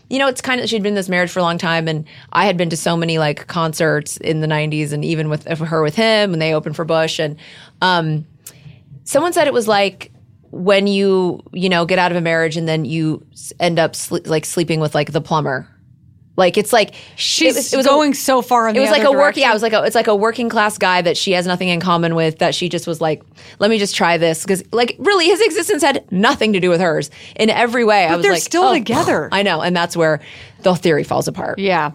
Speaker 7: you know, it's kind of, she'd been in this marriage for a long time, and I had been to so many like concerts in the nineties, and even with her with him, and they opened for Bush, and um, someone said it was like when you you know get out of a marriage and then you end up sle- like sleeping with like the plumber. Like it's like
Speaker 6: She's
Speaker 7: it was, it was
Speaker 6: going
Speaker 7: a,
Speaker 6: so far in
Speaker 7: it
Speaker 6: the
Speaker 7: was
Speaker 6: other
Speaker 7: like a work
Speaker 6: direction.
Speaker 7: yeah it was like a it's like a working class guy that she has nothing in common with, that she just was like, let me just try this, because like really his existence had nothing to do with hers in every way.
Speaker 6: But
Speaker 7: I was
Speaker 6: they're
Speaker 7: like,
Speaker 6: still
Speaker 7: oh,
Speaker 6: together.
Speaker 7: I know, and that's where the theory falls apart.
Speaker 6: Yeah.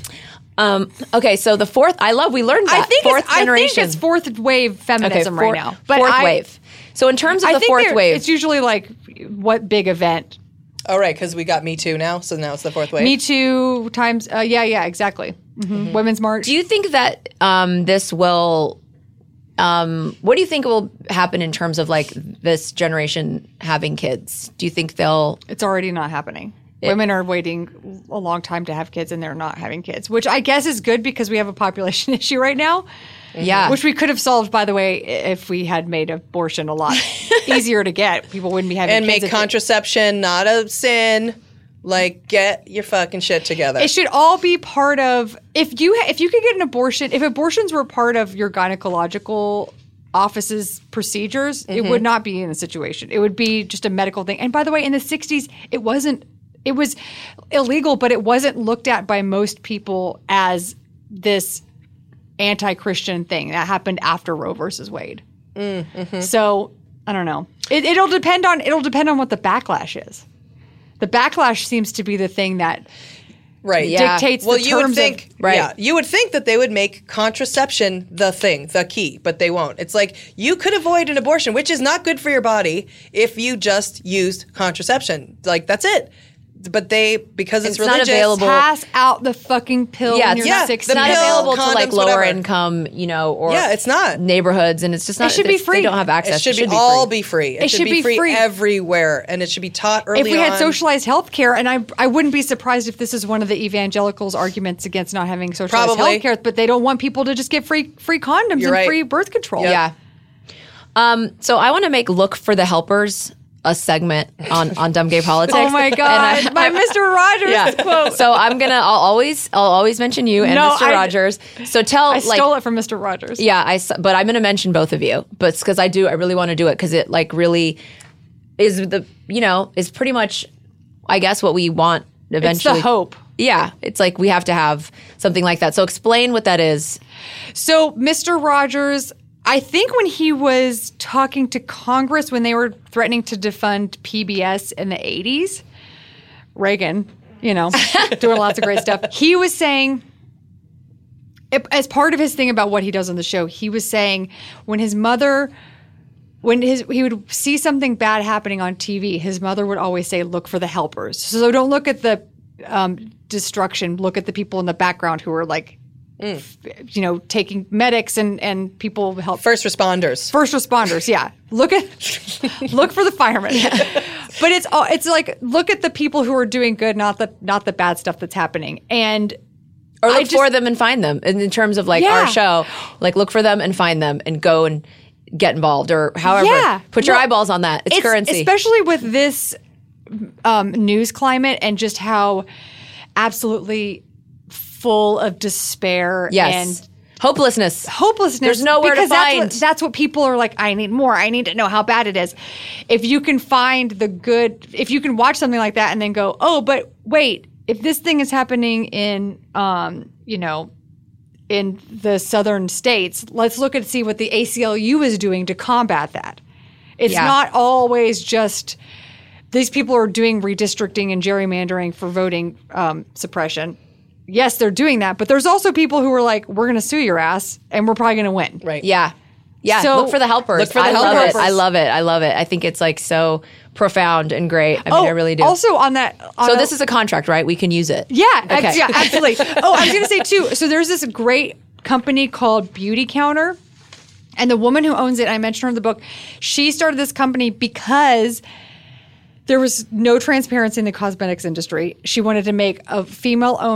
Speaker 7: Um, okay, so the fourth, I love we learned that
Speaker 6: I think
Speaker 7: fourth
Speaker 6: it's, I
Speaker 7: generation.
Speaker 6: think it's fourth wave feminism
Speaker 7: okay, four-
Speaker 6: right now. But
Speaker 7: fourth
Speaker 6: I,
Speaker 7: wave. So in terms of
Speaker 6: I
Speaker 7: the
Speaker 6: think
Speaker 7: fourth
Speaker 6: there-
Speaker 7: wave,
Speaker 6: it's usually like what big event?
Speaker 8: Oh, right, because we got Me Too now, so now it's the fourth wave.
Speaker 6: Me Too times. Uh, yeah, yeah, exactly. Mm-hmm. Women's March.
Speaker 7: do you think that um, this will? Um, what do you think will happen in terms of like this generation having kids? Do you think they'll?
Speaker 6: It's already not happening. Women are waiting a long time to have kids, and they're not having kids, which I guess is good because we have a population issue right now.
Speaker 7: Yeah,
Speaker 6: Which we could have solved, by the way, if we had made abortion a lot easier to get. People wouldn't be having
Speaker 8: and
Speaker 6: kids.
Speaker 8: make
Speaker 6: if
Speaker 8: contraception not a sin. Like, get your fucking shit together.
Speaker 6: It, it should all be part of if you if you could get an abortion. If abortions were part of your gynecological office's procedures,
Speaker 8: Mm-hmm.
Speaker 6: it would not be in a situation. It would be just a medical thing. And by the way, in the sixties, it wasn't. It was illegal, but it wasn't looked at by most people as this anti-Christian thing that happened after Roe versus Wade.
Speaker 8: Mm-hmm.
Speaker 6: So I don't know. It, it'll depend on it'll depend on what the backlash is. The backlash seems to be the thing that
Speaker 8: right.
Speaker 7: Yeah.
Speaker 6: dictates
Speaker 8: Well,
Speaker 6: the
Speaker 8: you would
Speaker 6: terms
Speaker 8: think,
Speaker 6: of
Speaker 7: right.
Speaker 8: yeah, you would think that they would make contraception the thing, the key, but they won't. It's like you could avoid an abortion, which is not good for your body, if you just used contraception. Like that's it. But they, because it's,
Speaker 7: It's not
Speaker 8: religious,
Speaker 7: available.
Speaker 6: pass out the fucking pill
Speaker 7: yeah,
Speaker 6: when
Speaker 7: it's
Speaker 6: you're
Speaker 8: yeah,
Speaker 7: not,
Speaker 6: sixty.
Speaker 7: it's not
Speaker 8: pill,
Speaker 7: available to like
Speaker 8: condoms,
Speaker 7: lower
Speaker 8: whatever.
Speaker 7: income, you know, or
Speaker 8: Yeah, it's not.
Speaker 7: neighborhoods, and it's just not.
Speaker 6: It should be
Speaker 7: it's-
Speaker 6: free.
Speaker 7: They don't have access.
Speaker 8: It should, be, all
Speaker 7: free.
Speaker 8: be free. It,
Speaker 6: It
Speaker 8: should,
Speaker 6: should
Speaker 8: be,
Speaker 6: be
Speaker 8: free,
Speaker 6: free.
Speaker 8: everywhere, and it should be taught early
Speaker 6: If we had
Speaker 8: on.
Speaker 6: socialized health care, and I I wouldn't be surprised if this is one of the evangelicals' arguments against not having socialized
Speaker 8: Probably.
Speaker 6: health care, but they don't want people to just get free free condoms
Speaker 8: You're
Speaker 6: and
Speaker 8: right.
Speaker 6: free birth control.
Speaker 7: Yeah. Um, so I want to make Look for the Helpers a segment on, on Dumb Gay Politics.
Speaker 6: Oh my
Speaker 7: And
Speaker 6: god,
Speaker 7: I-
Speaker 6: my Mister Rogers
Speaker 7: yeah.
Speaker 6: quote.
Speaker 7: So I'm gonna. I'll always. I'll always mention you and
Speaker 6: No,
Speaker 7: Mister
Speaker 6: I-
Speaker 7: Rogers. So tell.
Speaker 6: I
Speaker 7: like,
Speaker 6: stole it from Mister Rogers.
Speaker 7: Yeah, I. s- But I'm gonna mention both of you. But it's because I do. I really want to do it because it like really is the. You know, is pretty much. I guess what we want
Speaker 6: It's
Speaker 7: eventually.
Speaker 6: the hope.
Speaker 7: Yeah, it's like we have to have something like that. So explain what that is.
Speaker 6: So Mister Rogers, I think when he was talking to Congress when they were threatening to defund P B S in the eighties, Reagan, you know, doing lots of great stuff, he was saying, as part of his thing about what he does on the show, he was saying when his mother, when his he would see something bad happening on T V, his mother would always say, look for the helpers. So don't look at the um, destruction, look at the people in the background who are like, you know, taking medics and, and people help.
Speaker 8: First responders.
Speaker 6: First responders, yeah. Look at, look for the firemen. But it's all, it's like look at the people who are doing good, not the not the bad stuff that's happening. And
Speaker 7: Or
Speaker 6: I
Speaker 7: look
Speaker 6: just-
Speaker 7: for them and find them. And in terms of like
Speaker 6: Yeah.
Speaker 7: our show, like look for them and find them and go and get involved or however.
Speaker 6: Yeah.
Speaker 7: Put your
Speaker 6: Well,
Speaker 7: eyeballs on that. It's, currency.
Speaker 6: especially with this um, news climate and just how absolutely full of despair
Speaker 7: yes.
Speaker 6: and
Speaker 7: Hopelessness.
Speaker 6: hopelessness.
Speaker 7: There's nowhere to
Speaker 6: because that's
Speaker 7: find.
Speaker 6: what, that's what people are like. I need more. I need to know how bad it is. If you can find the good, if you can watch something like that and then go, oh, but wait, if this thing is happening in, um, you know, in the southern states, let's look and see what the A C L U is doing to combat that. It's
Speaker 7: Yeah.
Speaker 6: not always just these people are doing redistricting and gerrymandering for voting um, suppression. Yes, they're doing that, but there's also people who are like, we're going to sue your ass and we're probably going to win.
Speaker 8: Right.
Speaker 7: Yeah. Yeah.
Speaker 6: So-
Speaker 7: look for the helpers.
Speaker 8: Look for the
Speaker 7: I love
Speaker 8: helpers.
Speaker 7: it. I love it. I love it. I think it's like so profound and great. I mean, I really do.
Speaker 6: Oh, Also on that. On
Speaker 7: so
Speaker 6: a-
Speaker 7: this is a contract, right? We can use it.
Speaker 6: Yeah, ex-
Speaker 7: Okay.
Speaker 6: yeah, absolutely. Oh, I was going to say too. So there's this great company called Beauty Counter, and the woman who owns it, I mentioned her in the book. She started this company because there was no transparency in the cosmetics industry. She wanted to make a female-owned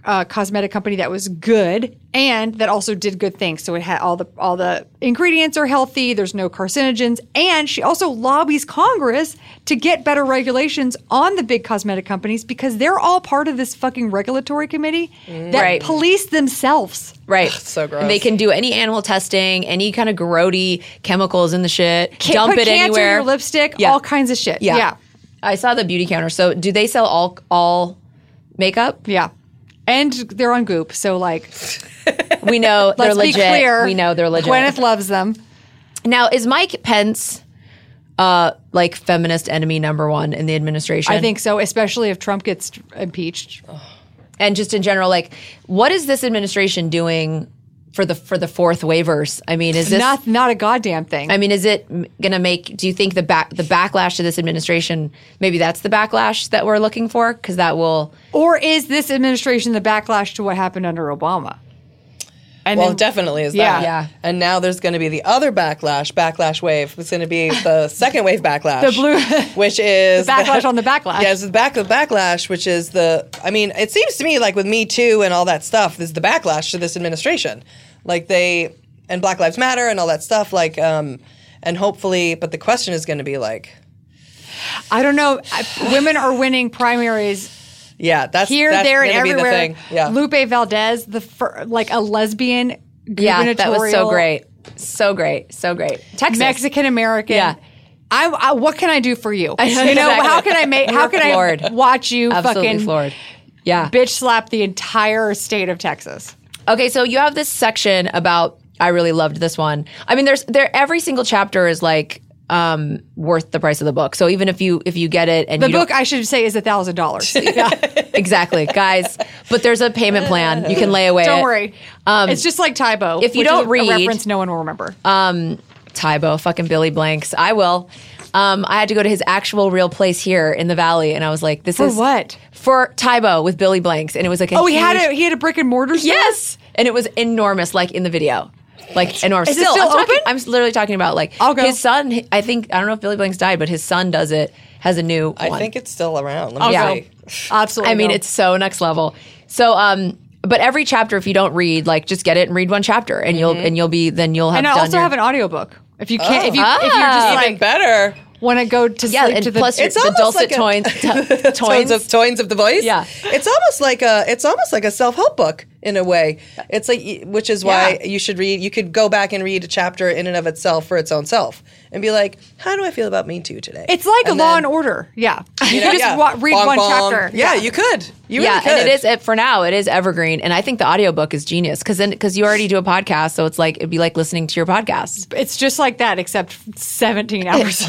Speaker 6: uh, cosmetic company that was good and that also did good things. So it had all the all the ingredients are healthy. There's no carcinogens, and she also lobbies Congress to get better regulations on the big cosmetic companies because they're all part of this fucking regulatory committee that
Speaker 7: Right.
Speaker 6: police themselves.
Speaker 7: Right.
Speaker 8: So gross.
Speaker 7: And they can do any animal testing, any kind of grody chemicals in the shit,
Speaker 6: Ca-
Speaker 7: dump
Speaker 6: put
Speaker 7: it
Speaker 6: cancer
Speaker 7: anywhere.
Speaker 6: in your lipstick,
Speaker 7: Yeah.
Speaker 6: all kinds of shit.
Speaker 7: Yeah.
Speaker 6: yeah.
Speaker 7: I saw the beauty counter. So do they sell all all makeup?
Speaker 6: Yeah. And they're on Goop, so like,
Speaker 7: We know they're
Speaker 6: let's
Speaker 7: legit.
Speaker 6: be clear.
Speaker 7: We know they're legit.
Speaker 6: Gwyneth loves them.
Speaker 7: Now, is Mike Pence uh, like feminist enemy number one in the administration?
Speaker 6: I think so, especially if Trump gets impeached.
Speaker 7: And just in general, like, what is this administration doing for the for the fourth waivers? I mean, is this
Speaker 6: Not not a goddamn thing.
Speaker 7: I mean, is it going to make? Do you think the back the backlash to this administration? Maybe that's the backlash that we're looking for, because that will.
Speaker 6: Or is this administration the backlash to what happened under Obama? And
Speaker 8: Well,
Speaker 6: then-
Speaker 8: it definitely is
Speaker 6: Yeah.
Speaker 8: that.
Speaker 7: Yeah.
Speaker 8: And now there's going to be the other backlash, backlash wave. It's going to be the second wave backlash.
Speaker 6: The blue-
Speaker 8: which is
Speaker 6: The backlash on the backlash.
Speaker 8: Yes, the back the backlash, which is the. I mean, it seems to me like with Me Too and all that stuff, this is the backlash to this administration. Like they and Black Lives Matter and all that stuff. Like, um, and hopefully, but the question is going to be like,
Speaker 6: I don't know. I, women are winning primaries
Speaker 8: yeah, that's
Speaker 6: here,
Speaker 8: that's
Speaker 6: there, and
Speaker 8: gonna be the
Speaker 6: everywhere.
Speaker 8: thing. Yeah.
Speaker 6: Lupe Valdez, the fir- like a lesbian
Speaker 7: Yeah, that was so
Speaker 6: gubernatorial
Speaker 7: great, so great, so great. Texas,
Speaker 6: Mexican American.
Speaker 7: Yeah.
Speaker 6: I, I, what can I do for you?
Speaker 7: I know,
Speaker 6: you know,
Speaker 7: exactly.
Speaker 6: how can I make? How
Speaker 7: You're
Speaker 6: can
Speaker 7: floored.
Speaker 6: I watch you
Speaker 7: absolutely
Speaker 6: fucking
Speaker 7: floored. Yeah.
Speaker 6: bitch slap the entire state of Texas?
Speaker 7: Okay, so you have this section about. I really loved this one. I mean, there's there every single chapter is like um, worth the price of the book. So even if you if you get it and
Speaker 6: The
Speaker 7: you
Speaker 6: book,
Speaker 7: don't,
Speaker 6: I should say, is a thousand dollars. Yeah.
Speaker 7: exactly, guys. But there's a payment plan. You can lay away.
Speaker 6: Don't
Speaker 7: it.
Speaker 6: worry. it's just like Tybo.
Speaker 7: if you
Speaker 6: which
Speaker 7: don't
Speaker 6: is a
Speaker 7: read-
Speaker 6: reference, no one will remember.
Speaker 7: Tybo, fucking Billy Blanks. I will. Um, I had to go to his actual real place here in the valley, and I was like, "This
Speaker 6: For
Speaker 7: is
Speaker 6: what?
Speaker 7: for Tybo with Billy Blanks," and it was like, a
Speaker 6: Oh, he had
Speaker 7: huge-
Speaker 6: a he had a brick and mortar store?
Speaker 7: yes, and it was enormous, like in the video, like enormous.
Speaker 6: Is it still
Speaker 7: I'm talking,
Speaker 6: open?
Speaker 7: I'm literally talking about like
Speaker 6: I'll go.
Speaker 7: his son. I think I don't know if Billy Blanks died, but his son does it. Has a new.
Speaker 8: I
Speaker 7: one.
Speaker 8: think it's still around. Let
Speaker 6: I'll
Speaker 8: me
Speaker 7: Yeah.
Speaker 8: see.
Speaker 6: go. Absolutely.
Speaker 7: I mean,
Speaker 6: go.
Speaker 7: it's so next level. So, um, but every chapter, if you don't read, like, just get it and read one chapter, and you'll and you'll be then you'll have.
Speaker 6: and I
Speaker 7: done
Speaker 6: also
Speaker 7: your,
Speaker 6: have an audiobook. If you can't, if you
Speaker 7: Oh.
Speaker 6: if you're just
Speaker 7: Ah.
Speaker 8: Even
Speaker 6: like
Speaker 8: better.
Speaker 6: want to go to
Speaker 7: yeah,
Speaker 6: sleep
Speaker 7: and
Speaker 6: to the
Speaker 7: plus your,
Speaker 8: It's
Speaker 7: the
Speaker 8: almost
Speaker 7: dulcet
Speaker 8: like a-
Speaker 7: tones, t-
Speaker 8: tones
Speaker 7: tones.
Speaker 8: of tones of the voice.
Speaker 7: Yeah.
Speaker 8: it's almost like a it's almost like a self help book in a way. It's like y- which is why
Speaker 7: Yeah.
Speaker 8: you should read. You could go back and read a chapter in and of itself for its own self and be like, how do I feel about Me Too today?
Speaker 6: It's like
Speaker 8: And
Speaker 6: a Law
Speaker 8: then,
Speaker 6: and Order. Yeah, you,
Speaker 8: you know,
Speaker 6: just
Speaker 8: yeah.
Speaker 6: wa- read
Speaker 8: Bong,
Speaker 6: one
Speaker 8: bong.
Speaker 6: chapter.
Speaker 8: Yeah, you could. You
Speaker 7: yeah,
Speaker 8: really could.
Speaker 7: and it is it, for now. It is evergreen, and I think the audiobook is genius because then because you already do a podcast, so it's like it'd be like listening to your podcast.
Speaker 6: It's just like that, except seventeen hours.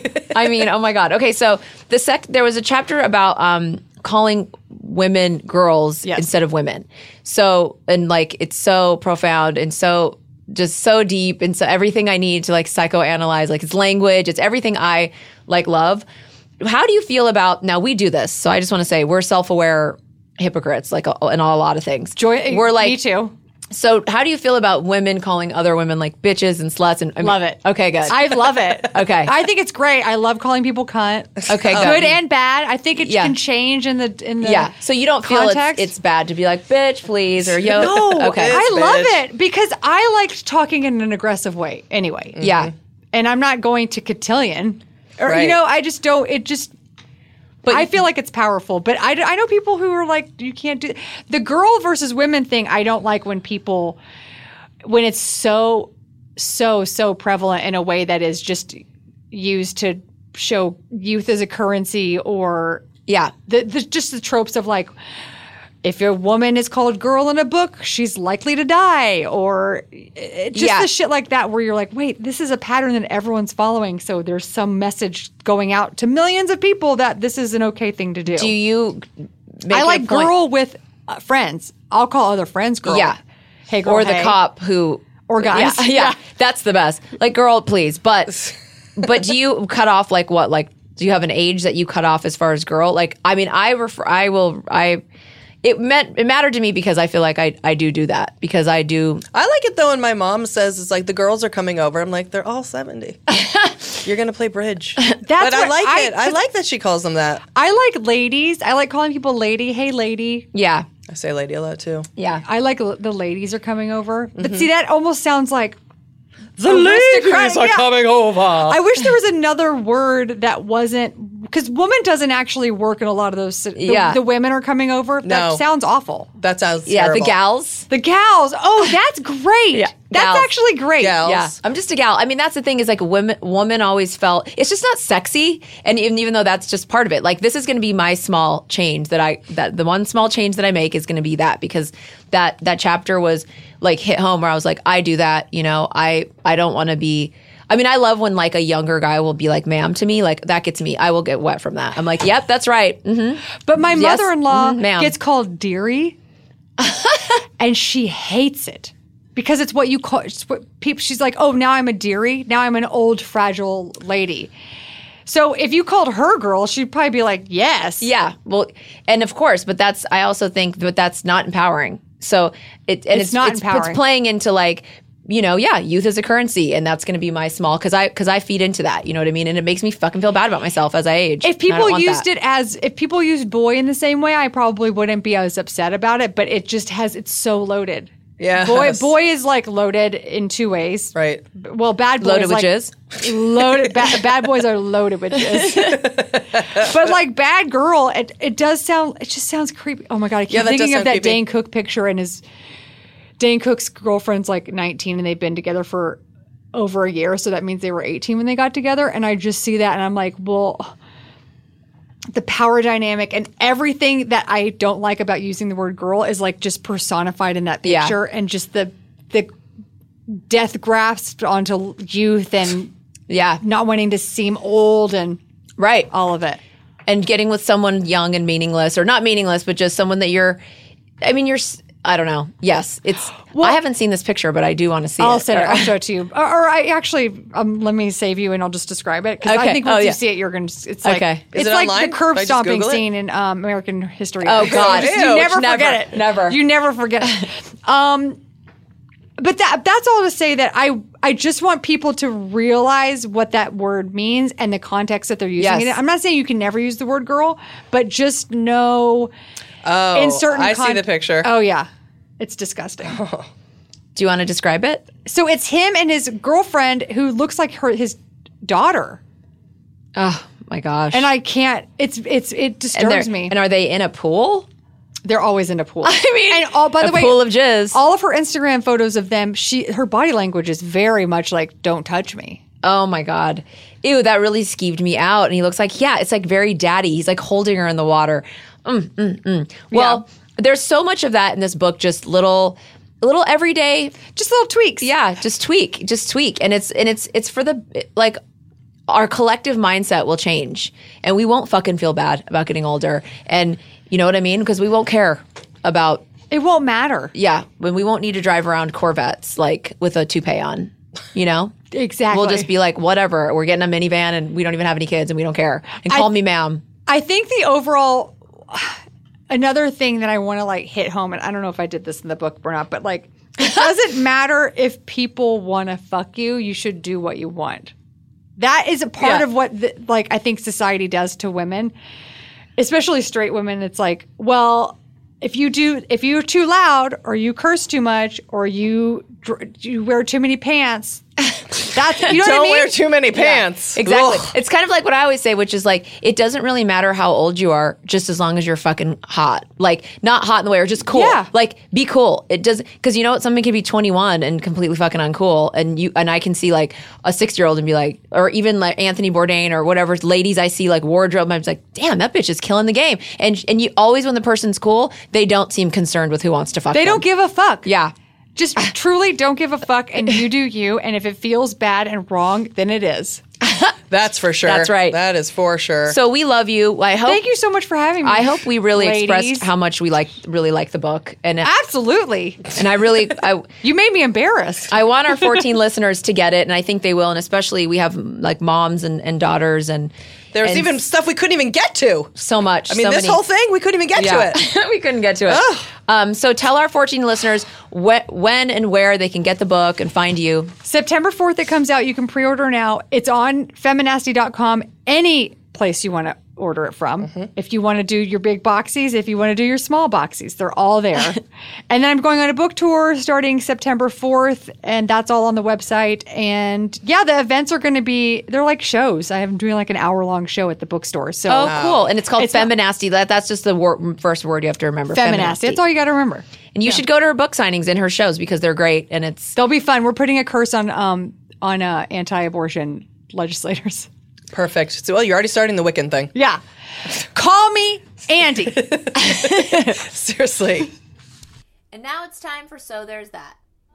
Speaker 7: I mean, oh my god. Okay, so the sec there was a chapter about um, calling women girls
Speaker 6: Yes.
Speaker 7: instead of women. So and like it's so profound and so just so deep and so everything I need to like psychoanalyze. Like it's language, it's everything I like love. How do you feel about now? We do this, so I just want to say we're self-aware hypocrites, like in a lot of things.
Speaker 6: Joy,
Speaker 7: we're like
Speaker 6: me too.
Speaker 7: So, how do you feel about women calling other women like bitches and sluts? And I mean-
Speaker 6: Love it.
Speaker 7: Okay, good.
Speaker 6: I love it.
Speaker 7: Okay.
Speaker 6: I think it's great. I love calling people cunt.
Speaker 7: Okay, good.
Speaker 6: Good and bad. I think it
Speaker 7: Yeah.
Speaker 6: can change in the in the
Speaker 7: yeah. So you don't feel it's,
Speaker 6: context.
Speaker 7: it's bad to be like bitch, please, or yo.
Speaker 6: No,
Speaker 7: Okay.
Speaker 6: I
Speaker 8: Bitch.
Speaker 6: love it because I liked talking in an aggressive way anyway.
Speaker 7: Yeah.
Speaker 6: And I'm not going to cotillion. Or,
Speaker 8: Right.
Speaker 6: you know, I just don't, it just,
Speaker 7: But
Speaker 6: I feel like it's powerful. But I, I know people who are like, you can't do the girl versus women thing. I don't like when people, when it's so, so, so prevalent in a way that is just used to show youth as a currency or
Speaker 7: yeah.
Speaker 6: the, the just the tropes of like, if a woman is called girl in a book, she's likely to die, or it, just
Speaker 7: Yeah.
Speaker 6: the shit like that where you're like, wait, this is a pattern that everyone's following, so there's some message going out to millions of people that this is an okay thing to do.
Speaker 7: Do you? Make
Speaker 6: I
Speaker 7: it a
Speaker 6: like
Speaker 7: point-
Speaker 6: girl with uh, friends. I'll call other friends girl.
Speaker 7: Yeah.
Speaker 6: Hey girl.
Speaker 7: or the
Speaker 6: hey.
Speaker 7: cop who
Speaker 6: Or guys.
Speaker 7: Yeah, yeah,
Speaker 6: Yeah.
Speaker 7: that's the best. Like, girl, please. But but do you cut off like what? Like, do you have an age that you cut off as far as girl? Like, I mean, I refer. I will. I. It meant it mattered to me because I feel like I I do do that because I do.
Speaker 8: I like it though when my mom says it's like the girls are coming over. I'm like, they're all seventy. You're gonna play bridge.
Speaker 6: That's
Speaker 8: but I
Speaker 6: what
Speaker 8: like
Speaker 6: I-
Speaker 8: it. I like that she calls them that.
Speaker 6: I like ladies. I like calling people lady. Hey, lady.
Speaker 7: Yeah.
Speaker 8: I say lady a lot too.
Speaker 7: Yeah.
Speaker 6: I like l- the ladies are coming over. But see, that almost sounds like
Speaker 8: The
Speaker 6: aristocratic- yeah.
Speaker 8: coming over.
Speaker 6: I wish there was another word that wasn't because woman doesn't actually work in a lot of those. The,
Speaker 7: Yeah.
Speaker 6: the women are coming over.
Speaker 8: No.
Speaker 6: That sounds awful.
Speaker 8: That sounds
Speaker 7: Yeah,
Speaker 8: terrible.
Speaker 7: the gals.
Speaker 6: The gals. Oh, that's great.
Speaker 7: Yeah,
Speaker 6: That's
Speaker 7: gals.
Speaker 6: actually great.
Speaker 8: Gals.
Speaker 7: Yeah, I'm just a gal. I mean, that's the thing is like women, woman always felt it's just not sexy, and even even though that's just part of it, like this is going to be my small change that I that the one small change that I make is going to be that because that that chapter was like hit home where I was like, I do that, you know, I I don't want to be. I mean, I love when like a younger guy will be like, "Ma'am" to me, like that gets me. I will get wet from that. I'm like, "Yep, that's right." Mm-hmm.
Speaker 6: But my
Speaker 7: Yes.
Speaker 6: mother-in-law
Speaker 7: Mhm, ma'am.
Speaker 6: gets called dearie, and she hates it because it's what you call. It's what people. She's like, "Oh, now I'm a dearie. Now I'm an old fragile lady." So if you called her girl, she'd probably be like, "Yes."
Speaker 7: Yeah, well, and of course, but that's I also think that that's not empowering. So it and
Speaker 6: It's
Speaker 7: it's,
Speaker 6: not
Speaker 7: it's,
Speaker 6: empowering.
Speaker 7: it's playing into like you know, yeah, youth is a currency, and that's going to be my small because I because I feed into that. You know what I mean? And it makes me fucking feel bad about myself as I age.
Speaker 6: If
Speaker 7: and I don't
Speaker 6: people
Speaker 7: want
Speaker 6: used
Speaker 7: that.
Speaker 6: it as if people used boy in the same way, I probably wouldn't be as upset about it. But it just has it's so loaded.
Speaker 8: Yes.
Speaker 6: boy, boy is like loaded in two ways.
Speaker 8: Right.
Speaker 6: Well, bad boy
Speaker 7: Loaded
Speaker 6: is
Speaker 7: with
Speaker 6: like,
Speaker 7: jizz?
Speaker 6: Loaded. Bad, bad boys are loaded with jizz. But like bad girl, it it does sound. It just sounds creepy. Oh my god, I keep
Speaker 8: Yeah, that does
Speaker 6: thinking of
Speaker 8: sound
Speaker 6: that
Speaker 8: creepy.
Speaker 6: Dane Cook picture and his Dane Cook's girlfriend's like nineteen and they've been together for over a year, so that means they were eighteen when they got together. And I just see that and I'm like, well, the power dynamic and everything that I don't like about using the word girl is like just personified in that
Speaker 7: Yeah.
Speaker 6: picture, and just the the death grasped onto youth and
Speaker 7: yeah,
Speaker 6: not wanting to seem old and
Speaker 7: right.
Speaker 6: all of it.
Speaker 7: And getting with someone young and meaningless, or not meaningless, but just someone that you're. I mean, you're. s- I don't know. Yes, it's. I haven't seen this picture, but I do want to see
Speaker 6: I'll
Speaker 7: it.
Speaker 6: send it. I'll show it to you. Or, or I actually, um, let me save you and I'll just describe it because I
Speaker 7: Okay.
Speaker 6: think
Speaker 7: Oh,
Speaker 6: once
Speaker 7: yeah.
Speaker 6: you see it, you're gonna. It's like
Speaker 7: Okay.
Speaker 8: Is
Speaker 6: it's
Speaker 8: it
Speaker 6: like
Speaker 8: online?
Speaker 6: the curb
Speaker 8: If I just
Speaker 6: stomping
Speaker 8: Google it?
Speaker 6: scene in um, American History.
Speaker 7: Oh,
Speaker 6: X.
Speaker 7: God.
Speaker 6: Just-
Speaker 7: Ew,
Speaker 6: you never
Speaker 7: never,
Speaker 6: forget it.
Speaker 7: never.
Speaker 6: You never forget it. Um, but that that's all to say that I I just want people to realize what that word means and the context that they're using
Speaker 7: Yes.
Speaker 6: it in. I'm not saying you can never use the word girl, but just know
Speaker 8: Oh,
Speaker 6: in certain.
Speaker 8: I see
Speaker 6: con-
Speaker 8: the picture.
Speaker 6: Oh yeah, it's disgusting.
Speaker 7: Do you want to describe it?
Speaker 6: So it's him and his girlfriend who looks like her his daughter,
Speaker 7: Oh my gosh!
Speaker 6: and I can't. It's it's it
Speaker 7: and
Speaker 6: disturbs
Speaker 7: they're-
Speaker 6: me.
Speaker 7: And are they in a pool?
Speaker 6: They're always in a pool.
Speaker 7: I mean,
Speaker 6: and all by the
Speaker 7: a
Speaker 6: way,
Speaker 7: pool of jizz.
Speaker 6: all of her Instagram photos of them, she her body language is very much like "Don't touch me."
Speaker 7: Oh my god. Ew, that really skeeved me out. And he looks like, yeah, it's like very daddy. He's like holding her in the water. Mm, mm, mm. Well, there's so much of that in this book, just little little everyday,
Speaker 6: Just little tweaks.
Speaker 7: yeah, just tweak, just tweak. And it's and it's it's for the like our collective mindset will change and we won't fucking feel bad about getting older. And you know what I mean? Because we won't care about
Speaker 6: It won't matter.
Speaker 7: yeah, when we won't need to drive around Corvettes like with a toupee on, you know?
Speaker 6: Exactly.
Speaker 7: We'll just be like, whatever. We're getting a minivan and we don't even have any kids and we don't care. And call
Speaker 6: I-
Speaker 7: me ma'am.
Speaker 6: I think the overall another thing that I want to like hit home, and I don't know if I did this in the book or not, but like it doesn't matter if people want to fuck you, you should do what you want. That is a part
Speaker 8: Yeah.
Speaker 6: of what the, like I think society does to women, especially straight women. It's like, well, if you do, if you're too loud, or you curse too much, or you dr- you wear too many pants, that's you know
Speaker 8: Don't
Speaker 6: what I mean.
Speaker 8: wear too many pants.
Speaker 7: Exactly.
Speaker 8: Ugh.
Speaker 7: It's kind of like what I always say, which is like, it doesn't really matter how old you are, just as long as you're fucking hot. Like, not hot in the way, or just cool.
Speaker 6: Yeah.
Speaker 7: Like, be cool. It does, because you know what? Someone can be twenty-one and completely fucking uncool. And you, and I can see like a six year old and be like, or even like Anthony Bourdain or whatever ladies I see like wardrobe. I'm just like, damn, that bitch is killing the game. And, and you always, when the person's cool, they don't seem concerned with who wants to fuck
Speaker 6: They
Speaker 7: them.
Speaker 6: don't give a fuck.
Speaker 7: Yeah.
Speaker 6: Just truly don't give a fuck, and you do you. And if it feels bad and wrong, then it is.
Speaker 8: That's for sure.
Speaker 7: That's right.
Speaker 8: That is for sure.
Speaker 7: So we love you. I hope.
Speaker 6: Thank you so much for having me.
Speaker 7: I hope we really
Speaker 6: ladies.
Speaker 7: expressed how much we like really like the book, and
Speaker 6: Absolutely.
Speaker 7: and I really I
Speaker 6: You made me embarrassed.
Speaker 7: I want our fourteen listeners to get it, and I think they will. And especially we have like moms and, and daughters, and
Speaker 8: There's
Speaker 7: and
Speaker 8: even stuff we couldn't even get to.
Speaker 7: so much.
Speaker 8: I mean,
Speaker 7: so
Speaker 8: this
Speaker 7: many-
Speaker 8: whole thing, we couldn't even get
Speaker 7: yeah.
Speaker 8: to it.
Speaker 7: we couldn't get to it. Um, so tell our fourteen listeners wh- when and where they can get the book and find you.
Speaker 6: September fourth, it comes out. You can pre-order now. It's on feminasty dot com. Any place you want to order it from. Mm-hmm. If you want to do your big boxies, if you want to do your small boxies, they're all there. And then I'm going on a book tour starting September fourth, and that's all on the website. And yeah, the events are going to be, they're like shows. I am doing like an hour-long show at the bookstore. So
Speaker 7: Oh, cool. And it's called
Speaker 6: It's
Speaker 7: Feminasty. That, that's just the wor- first word you have to remember.
Speaker 6: Feminasty. That's all you got to remember.
Speaker 7: And you
Speaker 6: Yeah.
Speaker 7: should go to her book signings and her shows because they're great. And it's
Speaker 6: They'll be fun. We're putting a curse on um on uh, anti-abortion legislators.
Speaker 8: Perfect. So, well, you're already starting the Wiccan thing.
Speaker 6: Yeah. Call me Andy.
Speaker 8: Seriously.
Speaker 4: And now it's time for So There's That.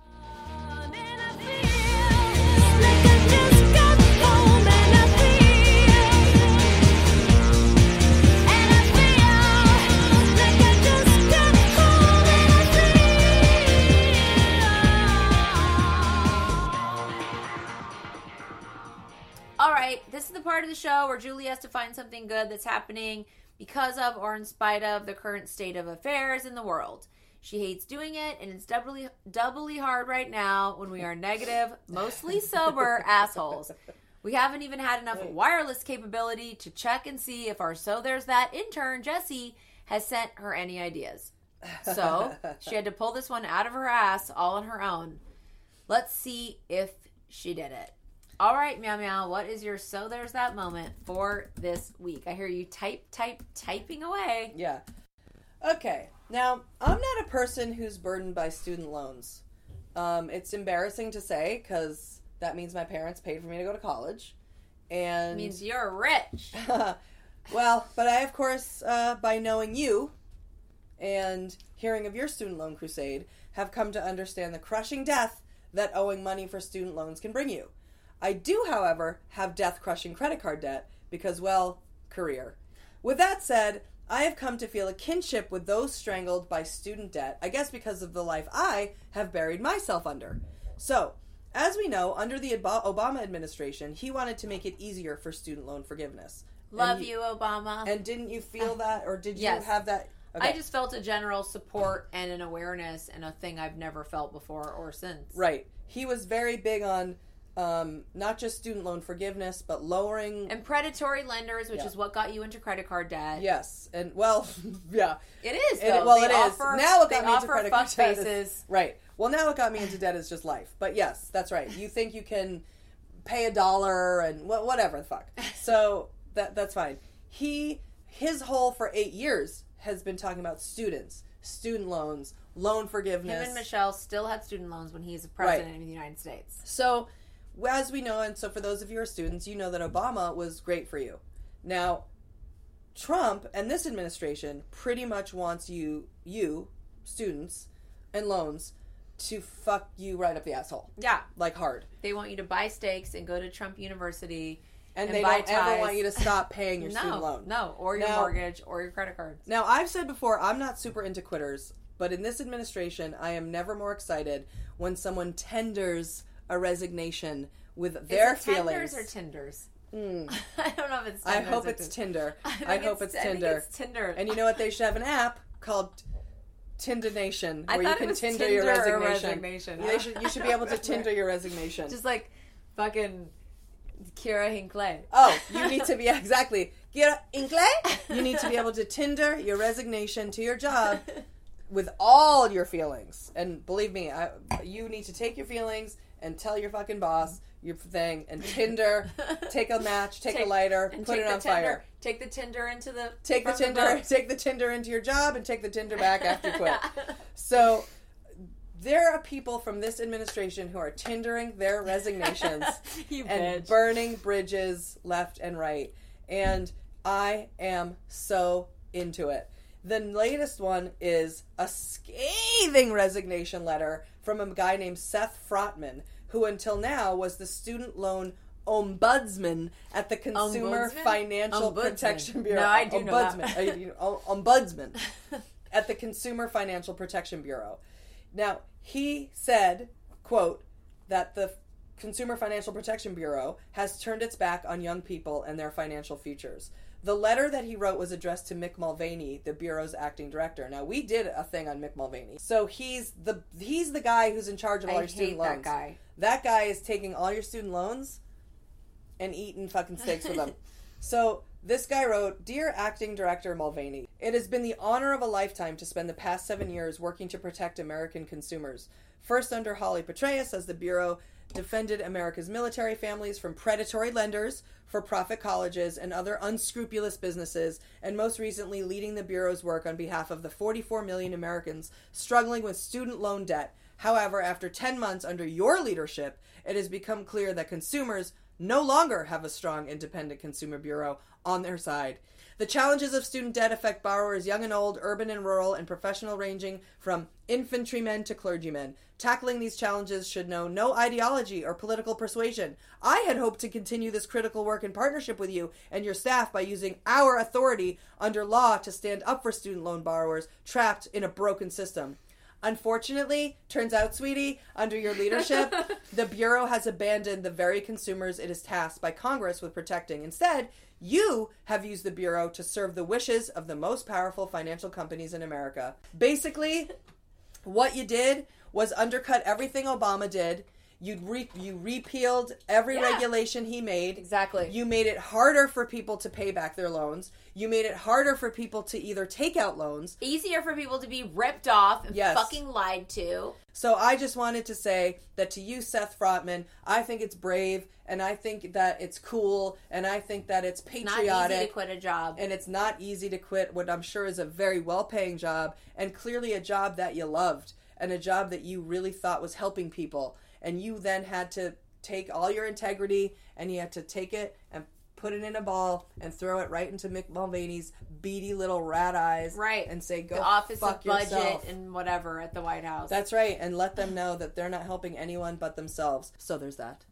Speaker 4: All right, this is the part of the show where Julie has to find something good that's happening because of or in spite of the current state of affairs in the world. She hates doing it, and it's doubly doubly hard right now when we are negative, mostly sober assholes. We haven't even had enough wireless capability to check and see if our So There's That intern, Jessie, has sent her any ideas. So she had to pull this one out of her ass all on her own. Let's see if she did it. All right, Meow Meow, what is your So There's That moment for this week? I hear you type, type, typing away.
Speaker 3: Yeah. Okay. Now, I'm not a person who's burdened by student loans. Um, it's embarrassing to say because that means my parents paid for me to go to college. And
Speaker 4: It means you're rich.
Speaker 3: well, but I, of course, uh, by knowing you and hearing of your student loan crusade, have come to understand the crushing death that owing money for student loans can bring you. I do, however, have death-crushing credit card debt because, well, career. With that said, I have come to feel a kinship with those strangled by student debt, I guess because of the life I have buried myself under. So, as we know, under the Obama administration, he wanted to make it easier for student loan forgiveness.
Speaker 4: Love
Speaker 3: and
Speaker 4: you, Obama.
Speaker 3: And didn't you feel that, or did
Speaker 4: Yes.
Speaker 3: you have that? Okay.
Speaker 4: I just felt a general support and an awareness and a thing I've never felt before or since.
Speaker 3: Right. He was very big on um, not just student loan forgiveness, but lowering...
Speaker 4: And predatory lenders, which
Speaker 3: Yeah.
Speaker 4: is what got you into credit card debt.
Speaker 3: Yes. And, well, yeah.
Speaker 4: It is,
Speaker 3: It-
Speaker 4: though.
Speaker 3: well,
Speaker 4: They
Speaker 3: it is.
Speaker 4: offer,
Speaker 3: Now it
Speaker 4: they
Speaker 3: got me into
Speaker 4: offer
Speaker 3: credit
Speaker 4: fuck
Speaker 3: card debt.
Speaker 4: faces.
Speaker 3: Right. Well, now what got me into debt is just life. But yes, that's right. You think you can pay a dollar and wh- whatever the fuck. So that that's fine. He, his whole for eight years has been talking about students, student loans, loan forgiveness.
Speaker 4: Him and Michelle still had student loans when he's president of the United States.
Speaker 3: So, as we know, and so for those of you who are students, you know that Obama was great for you. Now, Trump and this administration pretty much wants you, you, students, and loans to fuck you right up the asshole.
Speaker 4: Yeah.
Speaker 3: Like hard.
Speaker 4: They want you to buy steaks and go to Trump University.
Speaker 3: And,
Speaker 4: And
Speaker 3: they
Speaker 4: buy
Speaker 3: don't ever
Speaker 4: ties.
Speaker 3: want you to stop paying your
Speaker 4: no,
Speaker 3: student loan.
Speaker 4: No, or your
Speaker 3: Now-
Speaker 4: mortgage or your credit cards.
Speaker 3: Now, I've said before, I'm not super into quitters, but in this administration, I am never more excited when someone tenders a resignation with their
Speaker 4: Is it
Speaker 3: feelings.
Speaker 4: tenders or tenders? I don't know if it's
Speaker 3: I
Speaker 4: tenders
Speaker 3: hope or
Speaker 4: it's
Speaker 3: it's Tinder.
Speaker 4: I,
Speaker 3: I,
Speaker 4: think
Speaker 3: hope it's,
Speaker 4: I think
Speaker 3: Tinder.
Speaker 4: it's Tinder.
Speaker 3: And you know what? They should have an app called Tinder Nation
Speaker 4: I
Speaker 3: where you
Speaker 4: thought it
Speaker 3: can
Speaker 4: was
Speaker 3: Tinder
Speaker 4: Tinder
Speaker 3: your
Speaker 4: or
Speaker 3: resignation.
Speaker 4: resignation.
Speaker 3: They should, you should be able to Tinder your resignation.
Speaker 4: Just like fucking Kira Hinckley.
Speaker 3: Oh, you need to be, exactly. Kira Hinckley? You need to be able to Tinder your resignation to your job with all your feelings. And believe me, I, you need to take your feelings and tell your fucking boss your thing and Tinder, take a match, take, a lighter,
Speaker 4: and
Speaker 3: put
Speaker 4: take
Speaker 3: it
Speaker 4: the
Speaker 3: on
Speaker 4: Tinder,
Speaker 3: fire.
Speaker 4: Take the Tinder into the
Speaker 3: Take the
Speaker 4: from
Speaker 3: Tinder,
Speaker 4: boat.
Speaker 3: take the Tinder into your job and take the Tinder back after you quit. So there are people from this administration who are Tindering their resignations
Speaker 4: You
Speaker 3: and
Speaker 4: bitch.
Speaker 3: burning bridges left and right. And I am so into it. The latest one is a scathing resignation letter from a guy named Seth Frotman, who until now was the student loan ombudsman at the Consumer
Speaker 4: Ombudsman?
Speaker 3: Financial
Speaker 4: Ombudsman.
Speaker 3: Protection Bureau.
Speaker 4: No, I do know that.
Speaker 3: Ombudsman. Uh, you know, o- ombudsman at the Consumer Financial Protection Bureau. Now, he said, quote, that the Consumer Financial Protection Bureau has turned its back on young people and their financial futures. The letter that he wrote was addressed to Mick Mulvaney, the Bureau's acting director. Now, we did a thing on Mick Mulvaney. So he's the he's the guy who's in charge of all
Speaker 4: I
Speaker 3: your student
Speaker 4: hate
Speaker 3: loans.
Speaker 4: that guy.
Speaker 3: That guy is taking all your student loans and eating fucking steaks with them. So this guy wrote, Dear Acting Director Mulvaney, it has been the honor of a lifetime to spend the past seven years working to protect American consumers. First under Holly Petraeus as the Bureau defended America's military families from predatory lenders, for-profit colleges, and other unscrupulous businesses, and most recently leading the Bureau's work on behalf of the forty-four million Americans struggling with student loan debt. However, after ten months under your leadership, it has become clear that consumers no longer have a strong, independent consumer bureau on their side. The challenges of student debt affect borrowers young and old, urban and rural, and professional, ranging from infantrymen to clergymen. Tackling these challenges should know no ideology or political persuasion. I had hoped to continue this critical work in partnership with you and your staff by using our authority under law to stand up for student loan borrowers trapped in a broken system. Unfortunately, turns out, sweetie, under your leadership, the Bureau has abandoned the very consumers it is tasked by Congress with protecting. Instead, you have used the Bureau to serve the wishes of the most powerful financial companies in America. Basically, what you did was undercut everything Obama did. You re- you repealed every
Speaker 4: Yeah.
Speaker 3: regulation he made.
Speaker 4: Exactly.
Speaker 3: You made it harder for people to pay back their loans. You made it harder for people to either take out loans.
Speaker 4: Easier for people to be ripped off and
Speaker 3: Yes.
Speaker 4: fucking lied to.
Speaker 3: So I just wanted to say that to you, Seth Frotman, I think it's brave, and I think that it's cool, and I think that it's patriotic.
Speaker 4: Not easy to quit a job.
Speaker 3: And it's not easy to quit what I'm sure is a very well-paying job, and clearly a job that you loved, and a job that you really thought was helping people. And you then had to take all your integrity, and you had to take it and put it in a ball and throw it right into Mick Mulvaney's beady little rat eyes.
Speaker 4: Right.
Speaker 3: And say, go
Speaker 4: the Office
Speaker 3: fuck
Speaker 4: of Budget
Speaker 3: yourself.
Speaker 4: and whatever at the White House.
Speaker 3: That's right. And let them know that they're not helping anyone but themselves. So there's that.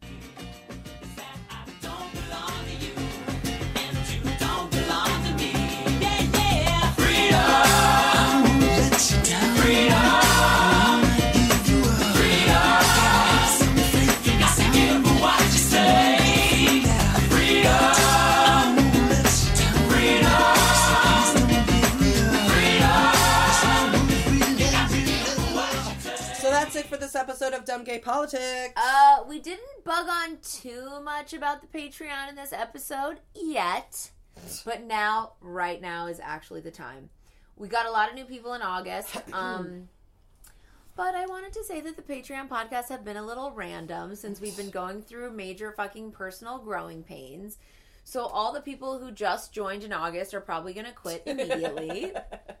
Speaker 3: That's it for this episode of Dumb Gay Politics.
Speaker 4: Uh, we didn't bug on too much about the Patreon in this episode yet, but now, right now, is actually the time. We got a lot of new people in August, um, but I wanted to say that the Patreon podcasts have been a little random since we've been going through major fucking personal growing pains. So all the people who just joined in August are probably going to quit immediately.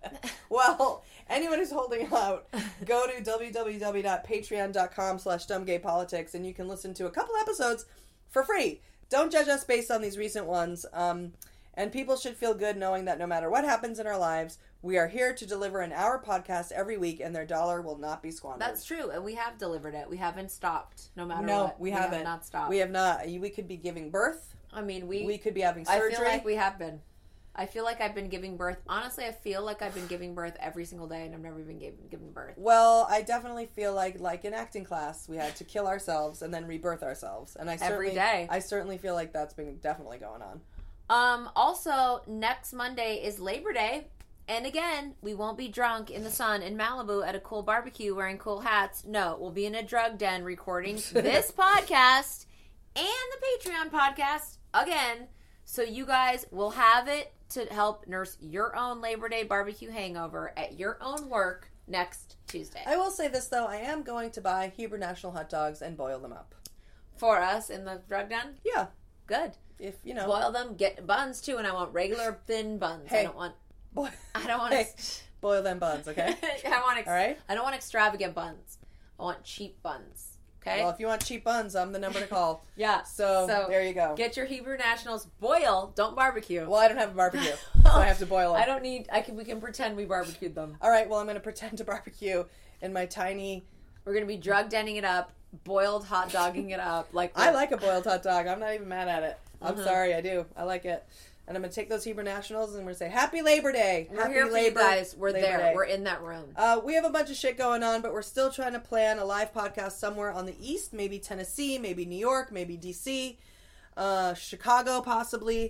Speaker 3: Well, anyone who's holding out, go to www.patreon.com slash dumbgaypolitics and you can listen to a couple episodes for free. Don't judge us based on these recent ones. Um, and people should feel good knowing that no matter what happens in our lives, we are here to deliver an hour podcast every week and their dollar will not be squandered.
Speaker 4: That's true, and we have delivered it. We haven't stopped, no matter
Speaker 3: no,
Speaker 4: what.
Speaker 3: we haven't.
Speaker 4: have not stopped.
Speaker 3: We have not. We could be giving birth.
Speaker 4: I mean, we...
Speaker 3: We could be having surgery.
Speaker 4: I feel like we have been. I feel like I've been giving birth. Honestly, I feel like I've been giving birth every single day, and I've never even gave, given birth.
Speaker 3: Well, I definitely feel like, like in acting class, we had to kill ourselves and then rebirth ourselves. And I certainly,
Speaker 4: Every day.
Speaker 3: I certainly feel like that's been definitely going on.
Speaker 4: Um. Also, next Monday is Labor Day. And again, we won't be drunk in the sun in Malibu at a cool barbecue wearing cool hats. No, we'll be in a drug den recording this podcast and the Patreon podcast again. So you guys will have it to help nurse your own Labor Day barbecue hangover at your own work next Tuesday.
Speaker 3: I will say this, though. I am going to buy Huber National hot dogs and boil them up.
Speaker 4: For us in the drug den?
Speaker 3: Yeah.
Speaker 4: Good.
Speaker 3: If, you know.
Speaker 4: Boil them, get buns too, and I want regular thin buns.
Speaker 3: Hey.
Speaker 4: I don't want...
Speaker 3: Boy,
Speaker 4: I don't want
Speaker 3: hey,
Speaker 4: to...
Speaker 3: boil them buns, okay?
Speaker 4: I want ex-
Speaker 3: All right?
Speaker 4: I don't want extravagant buns. I want cheap buns. Okay?
Speaker 3: Well, if you want cheap buns, I'm the number to call.
Speaker 4: Yeah.
Speaker 3: So, there you go.
Speaker 4: Get your Hebrew Nationals. Boil. Don't barbecue.
Speaker 3: Well, I don't have a barbecue, so I have to boil them.
Speaker 4: I don't need... I can. We can pretend we barbecued them.
Speaker 3: All right, well, I'm going to pretend to barbecue in my tiny...
Speaker 4: We're going to be drug denning it up, boiled hot dogging it up. Like
Speaker 3: I like a boiled hot dog. I'm not even mad at it. I'm
Speaker 4: Mhm.
Speaker 3: sorry, I do. I like it. And I'm going to take those Hebrew Nationals and we're going to say, Happy Labor Day.
Speaker 4: We're
Speaker 3: Happy
Speaker 4: here for
Speaker 3: Labor,
Speaker 4: you guys. We're
Speaker 3: Labor
Speaker 4: there.
Speaker 3: Day.
Speaker 4: We're in that room.
Speaker 3: Uh, we have a bunch of shit going on, but we're still trying to plan a live podcast somewhere on the East, maybe Tennessee, maybe New York, maybe D C, uh, Chicago possibly.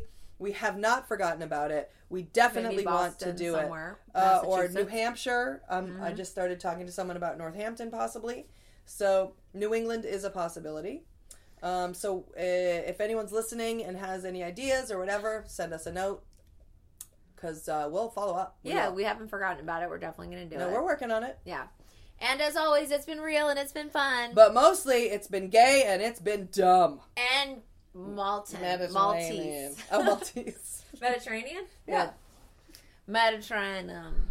Speaker 3: We have not forgotten about it. We definitely
Speaker 4: Maybe
Speaker 3: want
Speaker 4: Boston
Speaker 3: to do
Speaker 4: somewhere,
Speaker 3: it. Uh, or New
Speaker 4: Massachusetts.
Speaker 3: Hampshire. Um,
Speaker 4: Mm-hmm.
Speaker 3: I just started talking to someone about Northampton, possibly. So New England is a possibility. Um, so uh, if anyone's listening and has any ideas or whatever, send us a note. Because uh, we'll follow up. We
Speaker 4: Yeah,
Speaker 3: will.
Speaker 4: we haven't forgotten about it. We're definitely going to do
Speaker 3: No,
Speaker 4: it.
Speaker 3: we're working on it.
Speaker 4: Yeah. And as always, it's been real and it's been fun.
Speaker 3: But mostly, it's been gay and it's been dumb.
Speaker 4: and Malton.
Speaker 3: Mediterranean.
Speaker 4: Maltese.
Speaker 3: Oh, Maltese.
Speaker 4: Mediterranean?
Speaker 3: Yeah.
Speaker 4: Mediterranean.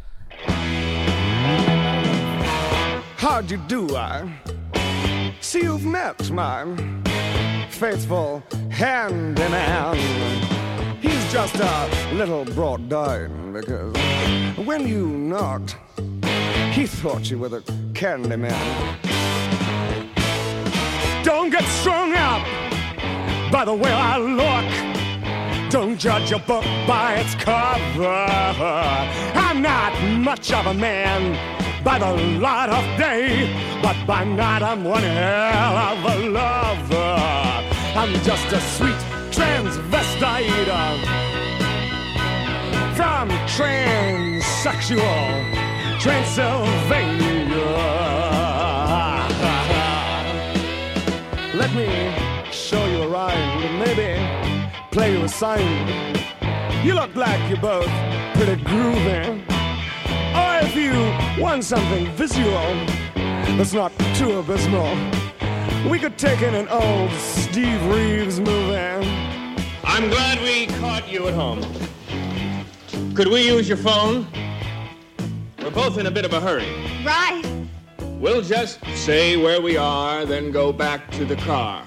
Speaker 9: How'd you do, I see you've met my faithful handyman. He's just a little brought down because when you knocked, he thought you were the candy man. Don't get strung up by the way I look. Don't judge a book by its cover. I'm not much of a man by the light of day, but by night I'm one hell of a lover. I'm just a sweet transvestite from transsexual Transylvania. Let me show you a rhyme and maybe play you a sign. You look like you're both pretty groovy. Or if you want something visual that's not too abysmal, we could take in an old Steve Reeves movie.
Speaker 10: I'm glad we caught you at home. Could we use your phone? We're both in a bit of a hurry.
Speaker 2: Right.
Speaker 10: We'll just say where we are, then go back to the car.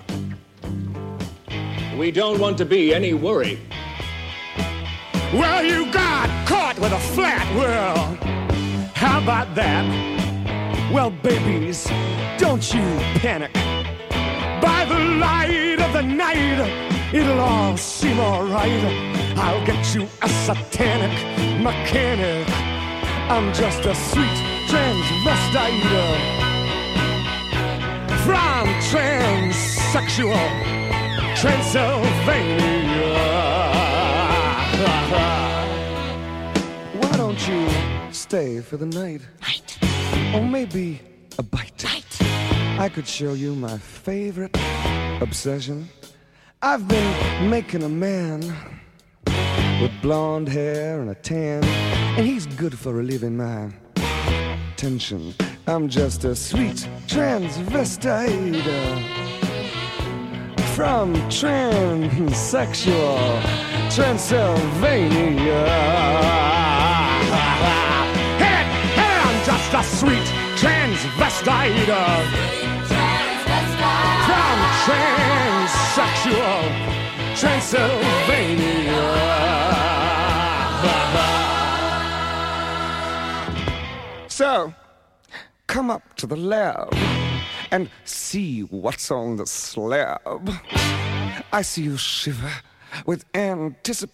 Speaker 10: We don't want to be any worry.
Speaker 9: Well, you got caught with a flat world. How about that? Well, babies, don't you panic. By the light of the night, it'll all seem alright. I'll get you a satanic mechanic. I'm just a sweet transvestite from transsexual Transylvania. Why don't you stay for the night? Night. Or maybe a bite. Bite. I could show you my favorite obsession. I've been making a man with blonde hair and a tan, and he's good for relieving my tension. I'm just a sweet transvestite from transsexual Transylvania. Hey, hey, I'm just a sweet transvestite from transsexual Transylvania. So, come up to the lab and see what's on the slab. I see you shiver with anticipation.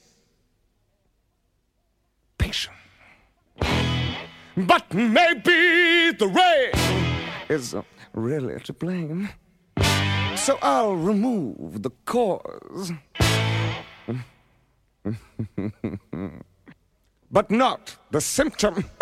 Speaker 9: But maybe the rain is really to blame. So I'll remove the cause. But not the symptom.